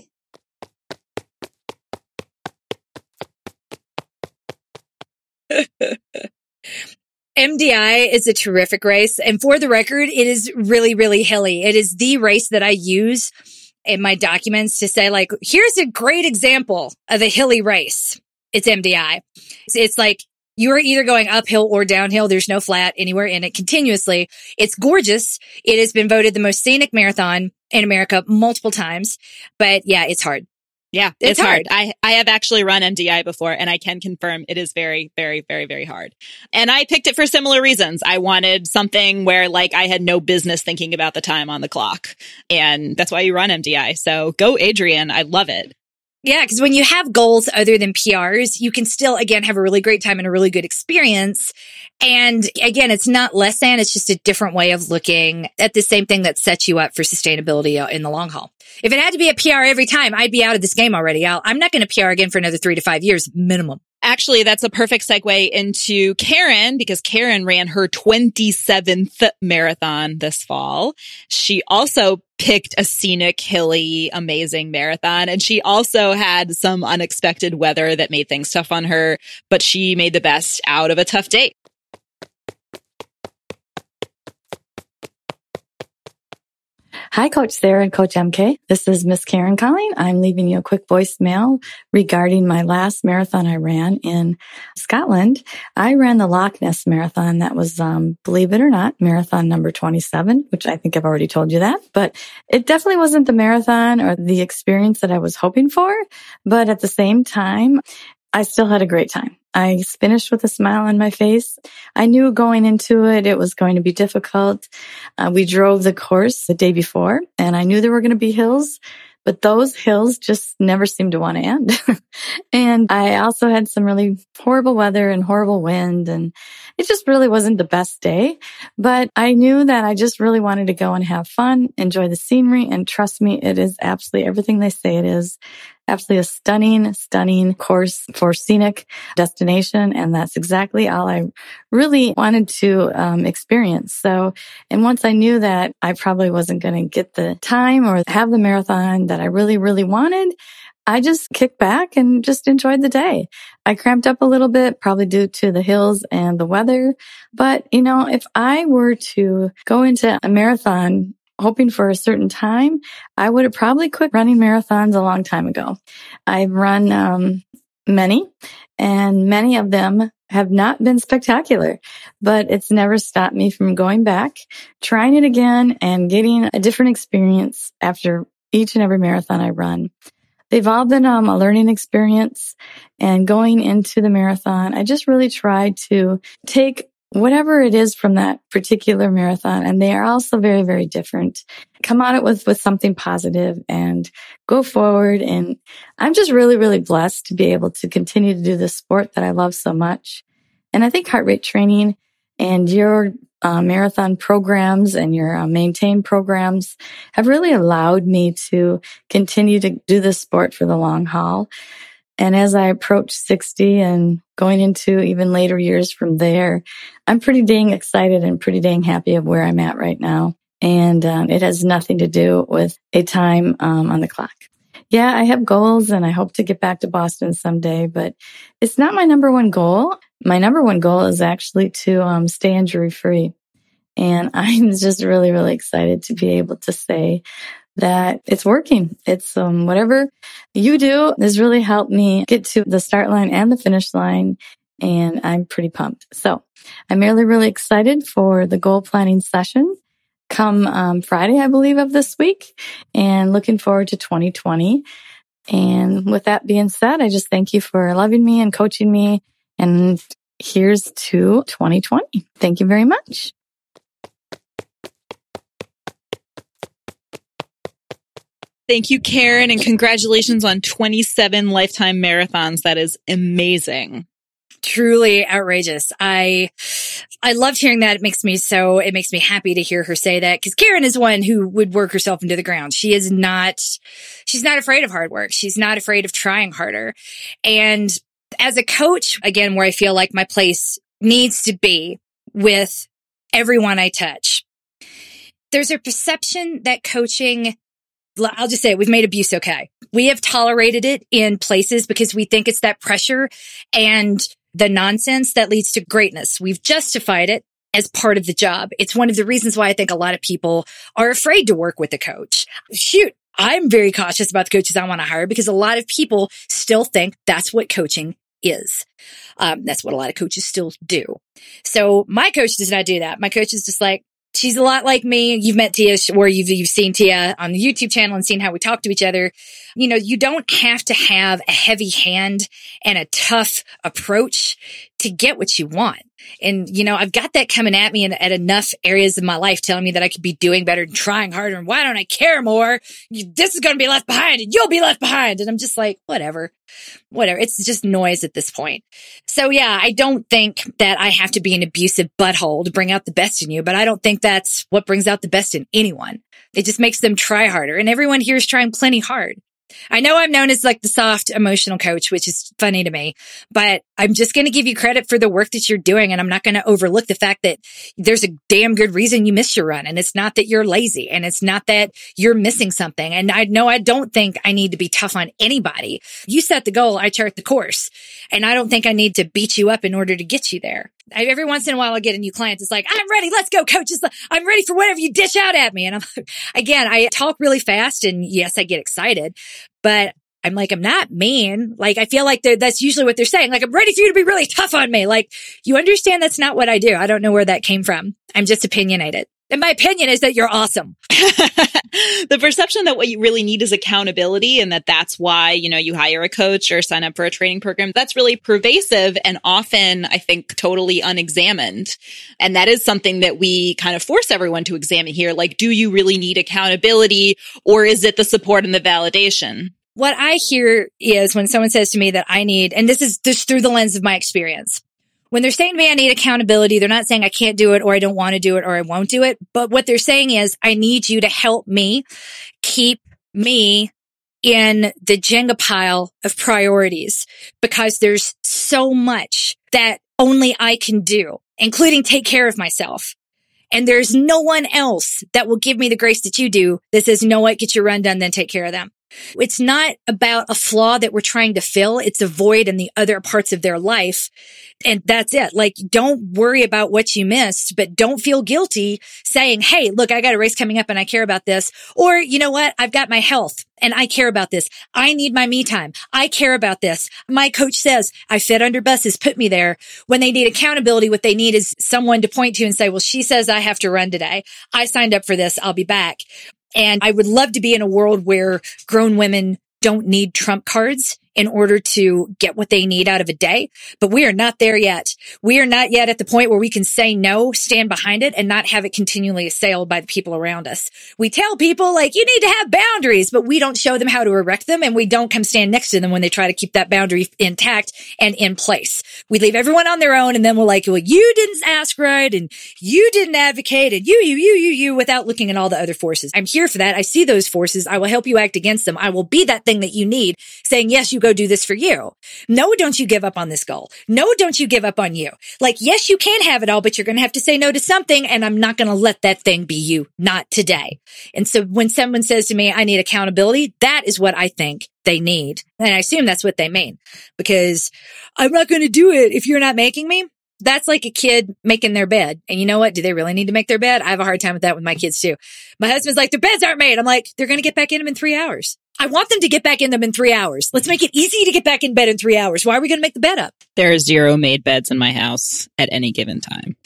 M D I is a terrific race. And for the record, it is really, really hilly. It is the race that I use in my documents to say, like, here's a great example of a hilly race. It's M D I. It's, it's like you're either going uphill or downhill. There's no flat anywhere in it continuously. It's gorgeous. It has been voted the most scenic marathon in America multiple times. But yeah, it's hard. Yeah, it's, it's hard. hard. I, I have actually run M D I before, and I can confirm it is very, very, very, very hard. And I picked it for similar reasons. I wanted something where, like, I had no business thinking about the time on the clock. And that's why you run M D I. So go, Adrienne. I love it. Yeah, because when you have goals other than P Rs, you can still, again, have a really great time and a really good experience. And again, it's not less than, it's just a different way of looking at the same thing that sets you up for sustainability in the long haul. If it had to be a P R every time, I'd be out of this game already. I'll, I'm not going to P R again for another three to five years minimum. Actually, that's a perfect segue into Karen, because Karen ran her twenty-seventh marathon this fall. She also picked a scenic, hilly, amazing marathon. And she also had some unexpected weather that made things tough on her, but she made the best out of a tough day. Hi, Coach Sarah and Coach M K. This is Miss Karen calling. I'm leaving you a quick voicemail regarding my last marathon I ran in Scotland. I ran the Loch Ness Marathon. That was, um, believe it or not, marathon number twenty-seven, which I think I've already told you that. But it definitely wasn't the marathon or the experience that I was hoping for. But at the same time, I still had a great time. I finished with a smile on my face. I knew going into it, it was going to be difficult. Uh, we drove the course the day before, and I knew there were going to be hills, but those hills just never seemed to want to end. And I also had some really horrible weather and horrible wind, and it just really wasn't the best day. But I knew that I just really wanted to go and have fun, enjoy the scenery, and trust me, it is absolutely everything they say it is. Absolutely a stunning, stunning course for scenic destination. And that's exactly all I really wanted to um, experience. So, and once I knew that I probably wasn't going to get the time or have the marathon that I really, really wanted, I just kicked back and just enjoyed the day. I cramped up a little bit, probably due to the hills and the weather. But, you know, if I were to go into a marathon hoping for a certain time, I would have probably quit running marathons a long time ago. I've run um, many, and many of them have not been spectacular, but it's never stopped me from going back, trying it again, and getting a different experience after each and every marathon I run. They've all been um, a learning experience, and going into the marathon, I just really tried to take whatever it is from that particular marathon, and they are also very, very different. Come at it with, with something positive and go forward. And I'm just really, really blessed to be able to continue to do this sport that I love so much. And I think heart rate training and your uh, marathon programs and your uh, maintain programs have really allowed me to continue to do this sport for the long haul. And as I approach sixty and going into even later years from there, I'm pretty dang excited and pretty dang happy of where I'm at right now. And um, it has nothing to do with a time um, on the clock. Yeah, I have goals and I hope to get back to Boston someday, but it's not my number one goal. My number one goal is actually to um, stay injury free. And I'm just really, really excited to be able to say that it's working. It's um, whatever you do has really helped me get to the start line and the finish line. And I'm pretty pumped. So I'm really, really excited for the goal planning session come um, Friday, I believe, of this week, and looking forward to twenty twenty. And with that being said, I just thank you for loving me and coaching me. And here's to twenty twenty. Thank you very much. Thank you, Karen, and congratulations on twenty-seven lifetime marathons. That is amazing. Truly outrageous. I, I loved hearing that. It makes me so, it makes me happy to hear her say that, because Karen is one who would work herself into the ground. She is not, she's not afraid of hard work. She's not afraid of trying harder. And as a coach, again, where I feel like my place needs to be with everyone I touch, there's a perception that coaching, I'll just say it, we've made abuse okay. We have tolerated it in places because we think it's that pressure and the nonsense that leads to greatness. We've justified it as part of the job. It's one of the reasons why I think a lot of people are afraid to work with a coach. Shoot, I'm very cautious about the coaches I want to hire because a lot of people still think that's what coaching is. Um, that's what a lot of coaches still do. So my coach does not do that. My coach is just like, she's a lot like me. You've met Tia, or you've, you've seen Tia on the YouTube channel and seen how we talk to each other. You know, you don't have to have a heavy hand and a tough approach to get what you want. And, you know, I've got that coming at me in, at enough areas of my life telling me that I could be doing better and trying harder. And why don't I care more? You, this is going to be left behind and you'll be left behind. And I'm just like, whatever, whatever. It's just noise at this point. So yeah, I don't think that I have to be an abusive butthole to bring out the best in you, but I don't think that's what brings out the best in anyone. It just makes them try harder. And everyone here is trying plenty hard. I know I'm known as like the soft emotional coach, which is funny to me, but I'm just going to give you credit for the work that you're doing. And I'm not going to overlook the fact that there's a damn good reason you missed your run. And it's not that you're lazy and it's not that you're missing something. And I know I don't think I need to be tough on anybody. You set the goal, I chart the course. And I don't think I need to beat you up in order to get you there. I, every once in a while, I'll get a new client. It's like, I'm ready. Let's go, coach. It's like, I'm ready for whatever you dish out at me. And I'm again, I talk really fast and yes, I get excited, but I'm like, I'm not mean. Like, I feel like that's usually what they're saying. Like, I'm ready for you to be really tough on me. Like, you understand that's not what I do. I don't know where that came from. I'm just opinionated. And my opinion is that you're awesome. The perception that what you really need is accountability and that that's why, you know, you hire a coach or sign up for a training program. That's really pervasive and often, I think, totally unexamined. And that is something that we kind of force everyone to examine here. Like, do you really need accountability or is it the support and the validation? What I hear is when someone says to me that I need, and this is just through the lens of my experience, when they're saying to me, I need accountability, they're not saying I can't do it or I don't want to do it or I won't do it. But what they're saying is, I need you to help me keep me in the Jenga pile of priorities because there's so much that only I can do, including take care of myself. And there's no one else that will give me the grace that you do that says, you know what, get your run done, then take care of them. It's not about a flaw that we're trying to fill. It's a void in the other parts of their life. And that's it. Like, don't worry about what you missed, but don't feel guilty saying, hey, look, I got a race coming up and I care about this. Or, you know what? I've got my health and I care about this. I need my me time. I care about this. My coach says I fit under buses, put me there. When they need accountability, what they need is someone to point to and say, well, she says I have to run today. I signed up for this. I'll be back. And I would love to be in a world where grown women don't need trump cards in order to get what they need out of a day. But we are not there yet. We are not yet at the point where we can say no, stand behind it, and not have it continually assailed by the people around us. We tell people, like, you need to have boundaries, but we don't show them how to erect them, and we don't come stand next to them when they try to keep that boundary intact and in place. We leave everyone on their own, and then we're like, well, you didn't ask right, and you didn't advocate, and you, you, you, you, you, without looking at all the other forces. I'm here for that. I see those forces. I will help you act against them. I will be that thing that you need, saying, yes, you go do this for you. No, don't you give up on this goal. No, don't you give up on you. Like, yes, you can have it all, but you're going to have to say no to something. And I'm not going to let that thing be you. Not today. And so when someone says to me, I need accountability, that is what I think they need. And I assume that's what they mean, because I'm not going to do it if you're not making me. That's like a kid making their bed. And you know what? Do they really need to make their bed? I have a hard time with that with my kids too. My husband's like, their beds aren't made. I'm like, they're going to get back in them in three hours. I want them to get back in them in three hours. Let's make it easy to get back in bed in three hours. Why are we going to make the bed up? There are zero made beds in my house at any given time.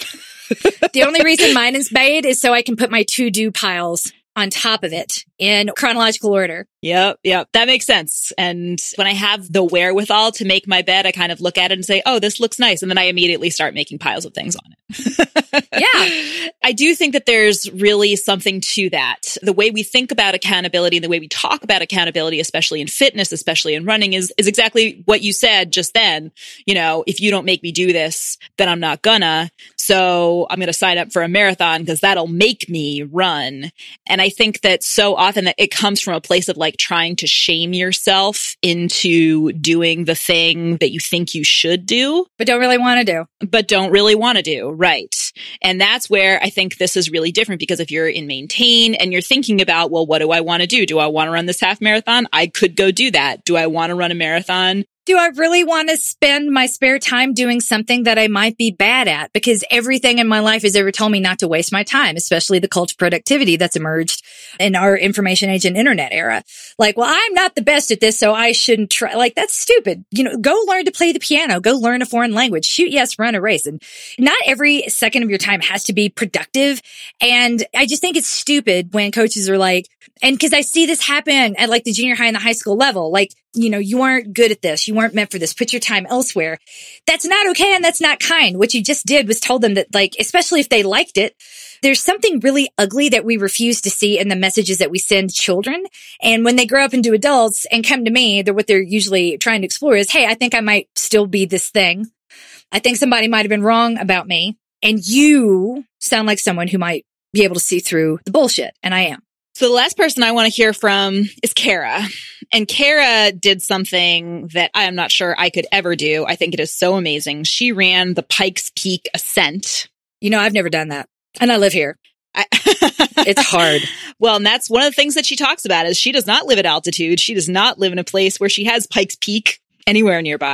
The only reason mine is made is so I can put my to-do piles on top of it in chronological order. Yep. Yep. That makes sense. And when I have the wherewithal to make my bed, I kind of look at it and say, oh, this looks nice. And then I immediately start making piles of things on it. Yeah. I do think that there's really something to that. The way we think about accountability and the way we talk about accountability, especially in fitness, especially in running, is, is exactly what you said just then. You know, if you don't make me do this, then I'm not gonna. So I'm going to sign up for a marathon because that'll make me run. And I think that so often that it comes from a place of like trying to shame yourself into doing the thing that you think you should do, but don't really want to do, but don't really want to do. Right. And that's where I think this is really different, because if you're in Maintain and you're thinking about, well, what do I want to do? Do I want to run this half marathon? I could go do that. Do I want to run a marathon? Do I really want to spend my spare time doing something that I might be bad at? Because everything in my life has ever told me not to waste my time, especially the cult of productivity that's emerged in our information age and internet era. Like, well, I'm not the best at this, so I shouldn't try. Like, that's stupid. You know, go learn to play the piano, go learn a foreign language, shoot, yes, run a race. And not every second of your time has to be productive. And I just think it's stupid when coaches are like, and because I see this happen at like the junior high and the high school level, like, you know, you aren't good at this. You weren't meant for this. Put your time elsewhere. That's not okay. And that's not kind. What you just did was told them that, like, especially if they liked it, there's something really ugly that we refuse to see in the messages that we send children. And when they grow up into adults and come to me, they're what they're usually trying to explore is, hey, I think I might still be this thing. I think somebody might have been wrong about me. And you sound like someone who might be able to see through the bullshit. And I am. So the last person I want to hear from is Kara. And Kara did something that I am not sure I could ever do. I think it is so amazing. She ran the Pikes Peak Ascent. You know, I've never done that. And I live here. I- it's hard. Well, and that's one of the things that she talks about is she does not live at altitude. She does not live in a place where she has Pikes Peak anywhere nearby.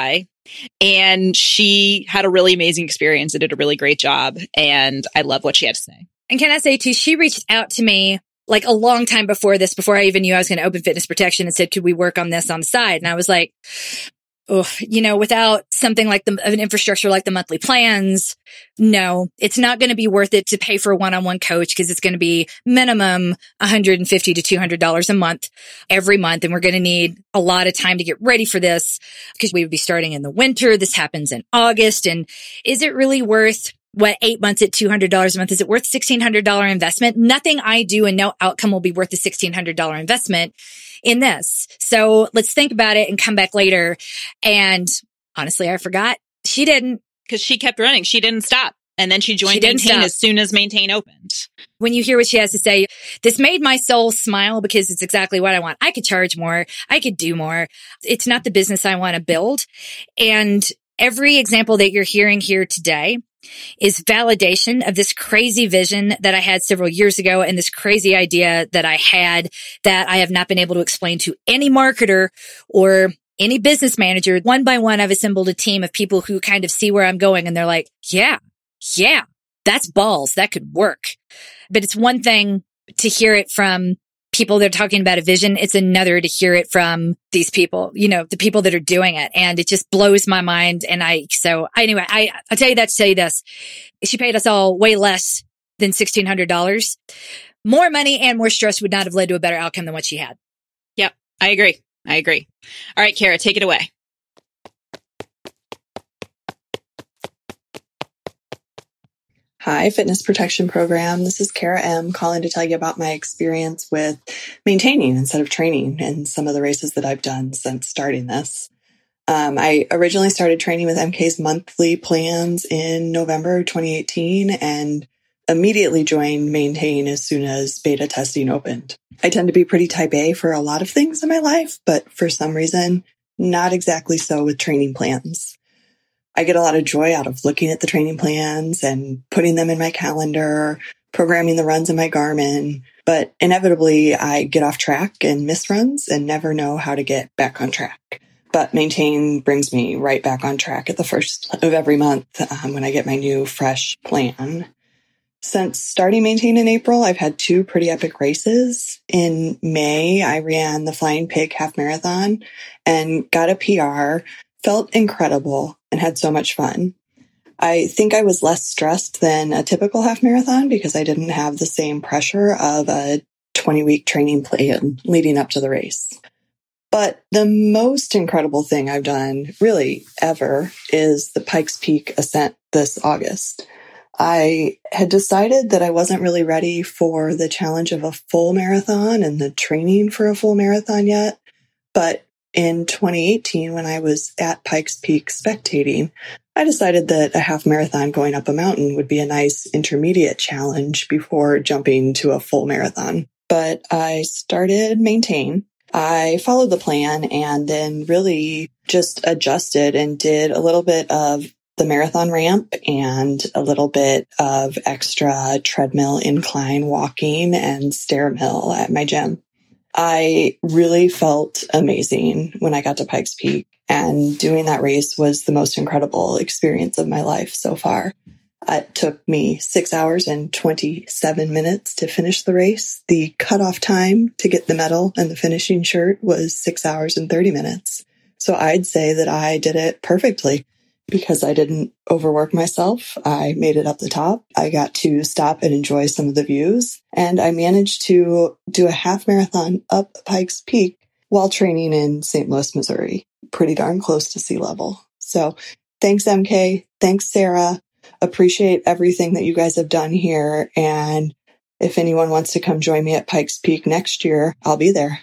And she had a really amazing experience and did a really great job. And I love what she had to say. And can I say too, she reached out to me like a long time before this, before I even knew I was going to open Fitness Protection, and said, could we work on this on the side? And I was like, oh, you know, without something like the, an infrastructure like the monthly plans, no, it's not going to be worth it to pay for a one-on-one coach, because it's going to be minimum one hundred fifty to two hundred dollars a month every month. And we're going to need a lot of time to get ready for this, because we would be starting in the winter. This happens in August. And is it really worth what, eight months at two hundred dollars a month? Is it worth sixteen hundred dollars investment? Nothing I do and no outcome will be worth the sixteen hundred dollars investment in this. So let's think about it and come back later. And honestly, I forgot. She didn't. Because she kept running. She didn't stop. And then she joined She didn't Maintain stop. as soon as Maintain opened. When you hear what she has to say, this made my soul smile, because it's exactly what I want. I could charge more. I could do more. It's not the business I want to build. And every example that you're hearing here today is validation of this crazy vision that I had several years ago, and this crazy idea that I had that I have not been able to explain to any marketer or any business manager. One by one, I've assembled a team of people who kind of see where I'm going, and they're like, yeah, yeah, that's balls. That could work. But it's one thing to hear it from people that are talking about a vision. It's another to hear it from these people, you know, the people that are doing it. And it just blows my mind. And I, so anyway, I, I'll tell you that to tell you this. She paid us all way less than sixteen hundred dollars. More money and more stress would not have led to a better outcome than what she had. Yep. I agree. I agree. All right, Kara, take it away. Hi, Fitness Protection Program. This is Kara M. calling to tell you about my experience with maintaining instead of training and some of the races that I've done since starting this. Um, I originally started training with M K's monthly plans in November twenty eighteen and immediately joined Maintain as soon as beta testing opened. I tend to be pretty type A for a lot of things in my life, but for some reason, not exactly so with training plans. I get a lot of joy out of looking at the training plans and putting them in my calendar, programming the runs in my Garmin, but inevitably I get off track and miss runs and never know how to get back on track. But Maintain brings me right back on track at the first of every month um, when I get my new fresh plan. Since starting Maintain in April, I've had two pretty epic races. In May, I ran the Flying Pig Half Marathon and got a P R, felt incredible, and had so much fun. I think I was less stressed than a typical half marathon because I didn't have the same pressure of a twenty-week training plan leading up to the race. But the most incredible thing I've done, really ever, is the Pikes Peak Ascent this August. I had decided that I wasn't really ready for the challenge of a full marathon and the training for a full marathon yet. But in twenty eighteen, when I was at Pikes Peak spectating, I decided that a half marathon going up a mountain would be a nice intermediate challenge before jumping to a full marathon. But I started Maintain. I followed the plan and then really just adjusted and did a little bit of the marathon ramp and a little bit of extra treadmill incline walking and stair mill at my gym. I really felt amazing when I got to Pikes Peak, and doing that race was the most incredible experience of my life so far. It took me six hours and twenty-seven minutes to finish the race. The cutoff time to get the medal and the finishing shirt was six hours and thirty minutes. So I'd say that I did it perfectly because I didn't overwork myself. I made it up the top. I got to stop and enjoy some of the views. And I managed to do a half marathon up Pikes Peak while training in Saint Louis, Missouri, pretty darn close to sea level. So thanks, M K. Thanks, Sarah. Appreciate everything that you guys have done here. And if anyone wants to come join me at Pikes Peak next year, I'll be there.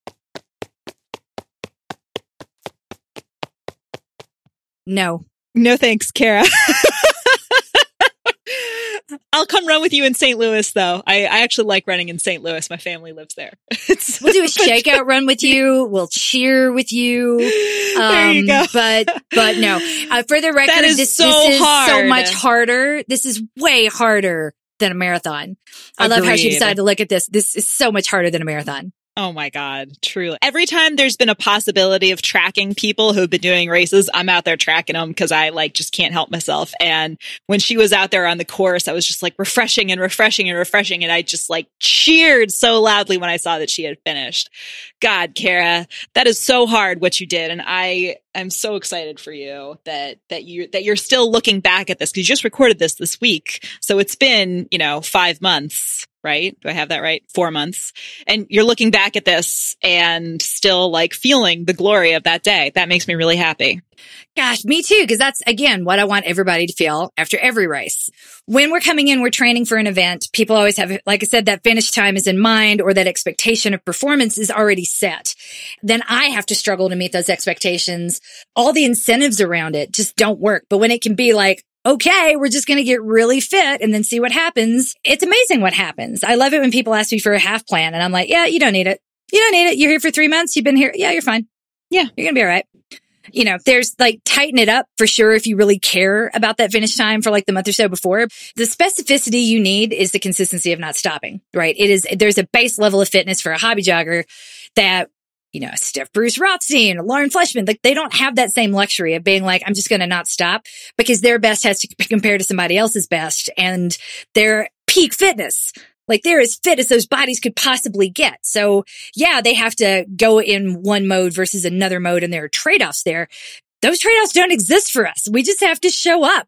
No. No thanks, Kara. I'll come run with you in Saint Louis, though. I, I actually like running in Saint Louis. My family lives there. It's we'll do a shakeout run with you. We'll cheer with you. Um, there you go. But, but no. Uh, for the record, That is this, so this is hard. so much harder. This is way harder than a marathon. I love how she Agreed. decided to look at this. This is so much harder than a marathon. Oh my God, truly. Every time there's been a possibility of tracking people who've been doing races, I'm out there tracking them because I like just can't help myself. And when she was out there on the course, I was just like refreshing and refreshing and refreshing. And I just like cheered so loudly when I saw that she had finished. God, Kara, that is so hard what you did. And I am so excited for you that, that you, that you're still looking back at this because you just recorded this this week. So it's been, you know, five months. Right? Do I have that right? Four months. And you're looking back at this and still like feeling the glory of that day. That makes me really happy. Gosh, me too. Cause that's again, what I want everybody to feel after every race. When we're coming in, we're training for an event. People always have, like I said, that finish time is in mind or that expectation of performance is already set. Then I have to struggle to meet those expectations. All the incentives around it just don't work. But when it can be like, okay, we're just going to get really fit and then see what happens. It's amazing what happens. I love it when people ask me for a half plan and I'm like, yeah, you don't need it. You don't need it. You're here for three months. You've been here. Yeah, you're fine. Yeah, you're going to be all right. You know, there's like tighten it up for sure if you really care about that finish time for like the month or so before. The specificity you need is the consistency of not stopping, right? It is, there's a base level of fitness for a hobby jogger that, you know, Steph Bruce Rothstein or Lauren Fleshman, like they don't have that same luxury of being like, I'm just going to not stop because their best has to compare to somebody else's best and their peak fitness. Like they're as fit as those bodies could possibly get. So yeah, they have to go in one mode versus another mode and there are trade-offs there. Those trade-offs don't exist for us. We just have to show up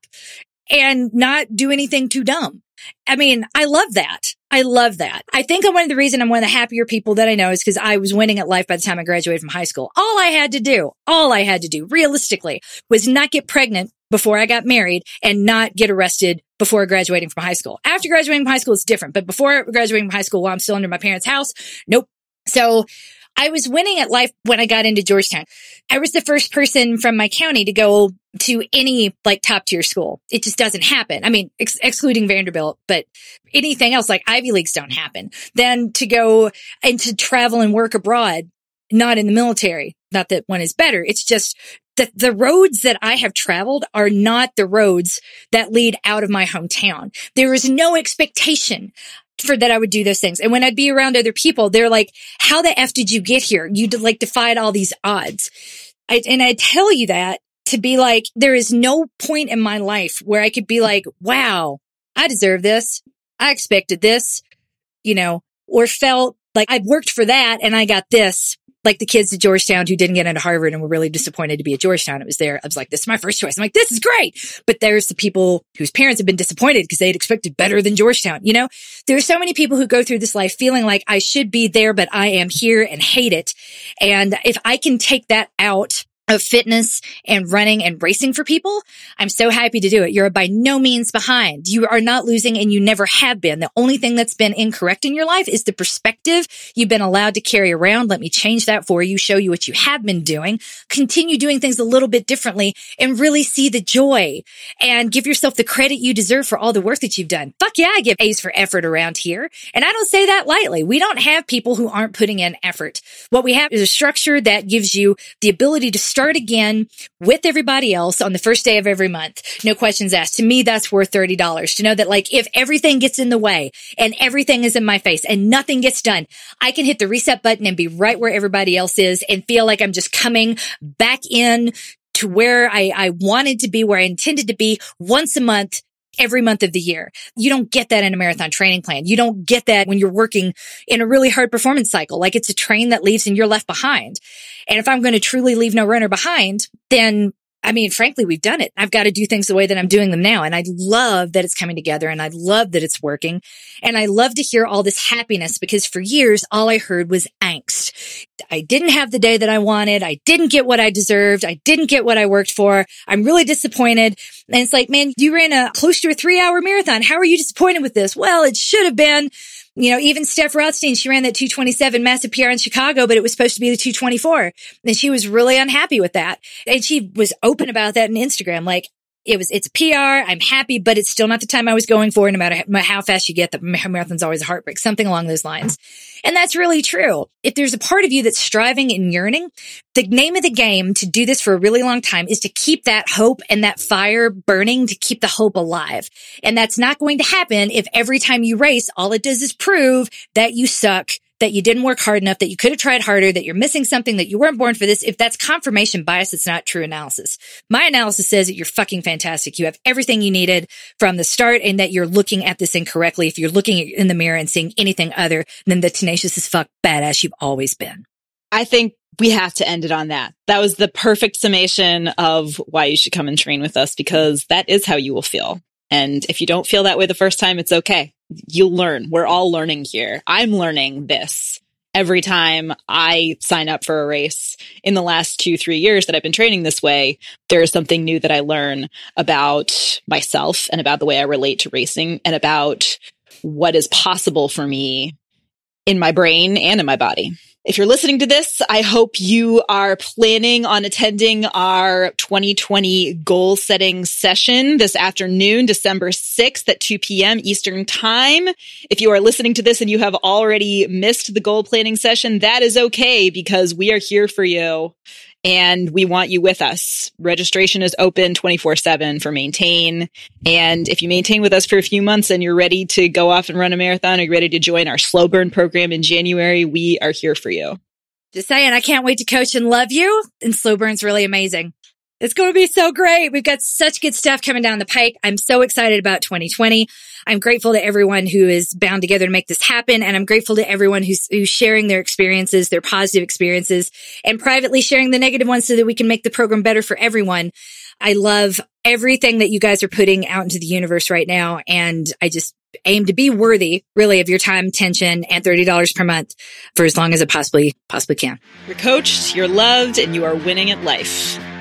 and not do anything too dumb. I mean, I love that. I love that. I think I'm one of the reason I'm one of the happier people that I know is because I was winning at life by the time I graduated from high school. All I had to do, all I had to do realistically was not get pregnant before I got married and not get arrested before graduating from high school. After graduating from high school, it's different. But before graduating from high school, while I'm still under my parents' house, nope. So I was winning at life when I got into Georgetown. I was the first person from my county to go to any like top tier school. It just doesn't happen. I mean, ex- excluding Vanderbilt, but anything else like Ivy Leagues don't happen. Then to go and to travel and work abroad, not in the military. Not that one is better. It's just that the roads that I have traveled are not the roads that lead out of my hometown. There is no expectation for that I would do those things. And when I'd be around other people, they're like, how the F did you get here? You like defied all these odds. I, and I tell you that to be like, there is no point in my life where I could be like, wow, I deserve this. I expected this, you know, or felt like I worked for that and I got this. Like the kids at Georgetown who didn't get into Harvard and were really disappointed to be at Georgetown. It was there. I was like, this is my first choice. I'm like, this is great. But there's the people whose parents have been disappointed because they had expected better than Georgetown. You know, there are so many people who go through this life feeling like I should be there, but I am here and hate it. And if I can take that out of fitness and running and racing for people, I'm so happy to do it. You're by no means behind. You are not losing and you never have been. The only thing that's been incorrect in your life is the perspective you've been allowed to carry around. Let me change that for you, show you what you have been doing, continue doing things a little bit differently and really see the joy and give yourself the credit you deserve for all the work that you've done. Fuck yeah, I give A's for effort around here. And I don't say that lightly. We don't have people who aren't putting in effort. What we have is a structure that gives you the ability to start again with everybody else on the first day of every month. No questions asked. To me, that's worth thirty dollars to know that like if everything gets in the way and everything is in my face and nothing gets done, I can hit the reset button and be right where everybody else is and feel like I'm just coming back in to where I, I wanted to be, where I intended to be once a month. Every month of the year. You don't get that in a marathon training plan. You don't get that when you're working in a really hard performance cycle. Like it's a train that leaves and you're left behind. And if I'm going to truly leave no runner behind, then I mean, frankly, we've done it. I've got to do things the way that I'm doing them now. And I love that it's coming together and I love that it's working. And I love to hear all this happiness because for years, all I heard was angst. I didn't have the day that I wanted. I didn't get what I deserved. I didn't get what I worked for. I'm really disappointed. And it's like, man, you ran a close to a three hour marathon. How are you disappointed with this? Well, it should have been. You know, even Steph Rothstein, she ran that two twenty-seven massive P R in Chicago, but it was supposed to be the two twenty-four. And she was really unhappy with that. And she was open about that on Instagram. Like, it was, it's P R. I'm happy, but it's still not the time I was going for. No matter how fast you get, the marathon's always a heartbreak, something along those lines. And that's really true. If there's a part of you that's striving and yearning, the name of the game to do this for a really long time is to keep that hope and that fire burning, to keep the hope alive. And that's not going to happen if every time you race, all it does is prove that you suck, that you didn't work hard enough, that you could have tried harder, that you're missing something, that you weren't born for this, if that's confirmation bias, it's not true analysis. My analysis says that you're fucking fantastic. You have everything you needed from the start and that you're looking at this incorrectly if you're looking in the mirror and seeing anything other than the tenacious as fuck badass you've always been. I think we have to end it on that. That was the perfect summation of why you should come and train with us, because that is how you will feel. And if you don't feel that way the first time, it's okay. You'll learn. We're all learning here. I'm learning this every time I sign up for a race. In the last two, three years that I've been training this way, there is something new that I learn about myself and about the way I relate to racing and about what is possible for me in my brain and in my body. If you're listening to this, I hope you are planning on attending our twenty twenty goal setting session this afternoon, December sixth at two p.m. Eastern Time. If you are listening to this and you have already missed the goal planning session, that is okay, because we are here for you and we want you with us. Registration is open twenty-four seven for Maintain. And if you maintain with us for a few months and you're ready to go off and run a marathon, or you're ready to join our slow burn program in January, we are here for you. Just saying, I can't wait to coach and love you. And slow burn's really amazing. It's going to be so great. We've got such good stuff coming down the pike. I'm so excited about twenty twenty. I'm grateful to everyone who is bound together to make this happen. And I'm grateful to everyone who's, who's sharing their experiences, their positive experiences, and privately sharing the negative ones so that we can make the program better for everyone. I love everything that you guys are putting out into the universe right now. And I just aim to be worthy, really, of your time, attention, and thirty dollars per month for as long as it possibly, possibly can. You're coached, you're loved, and you are winning at life.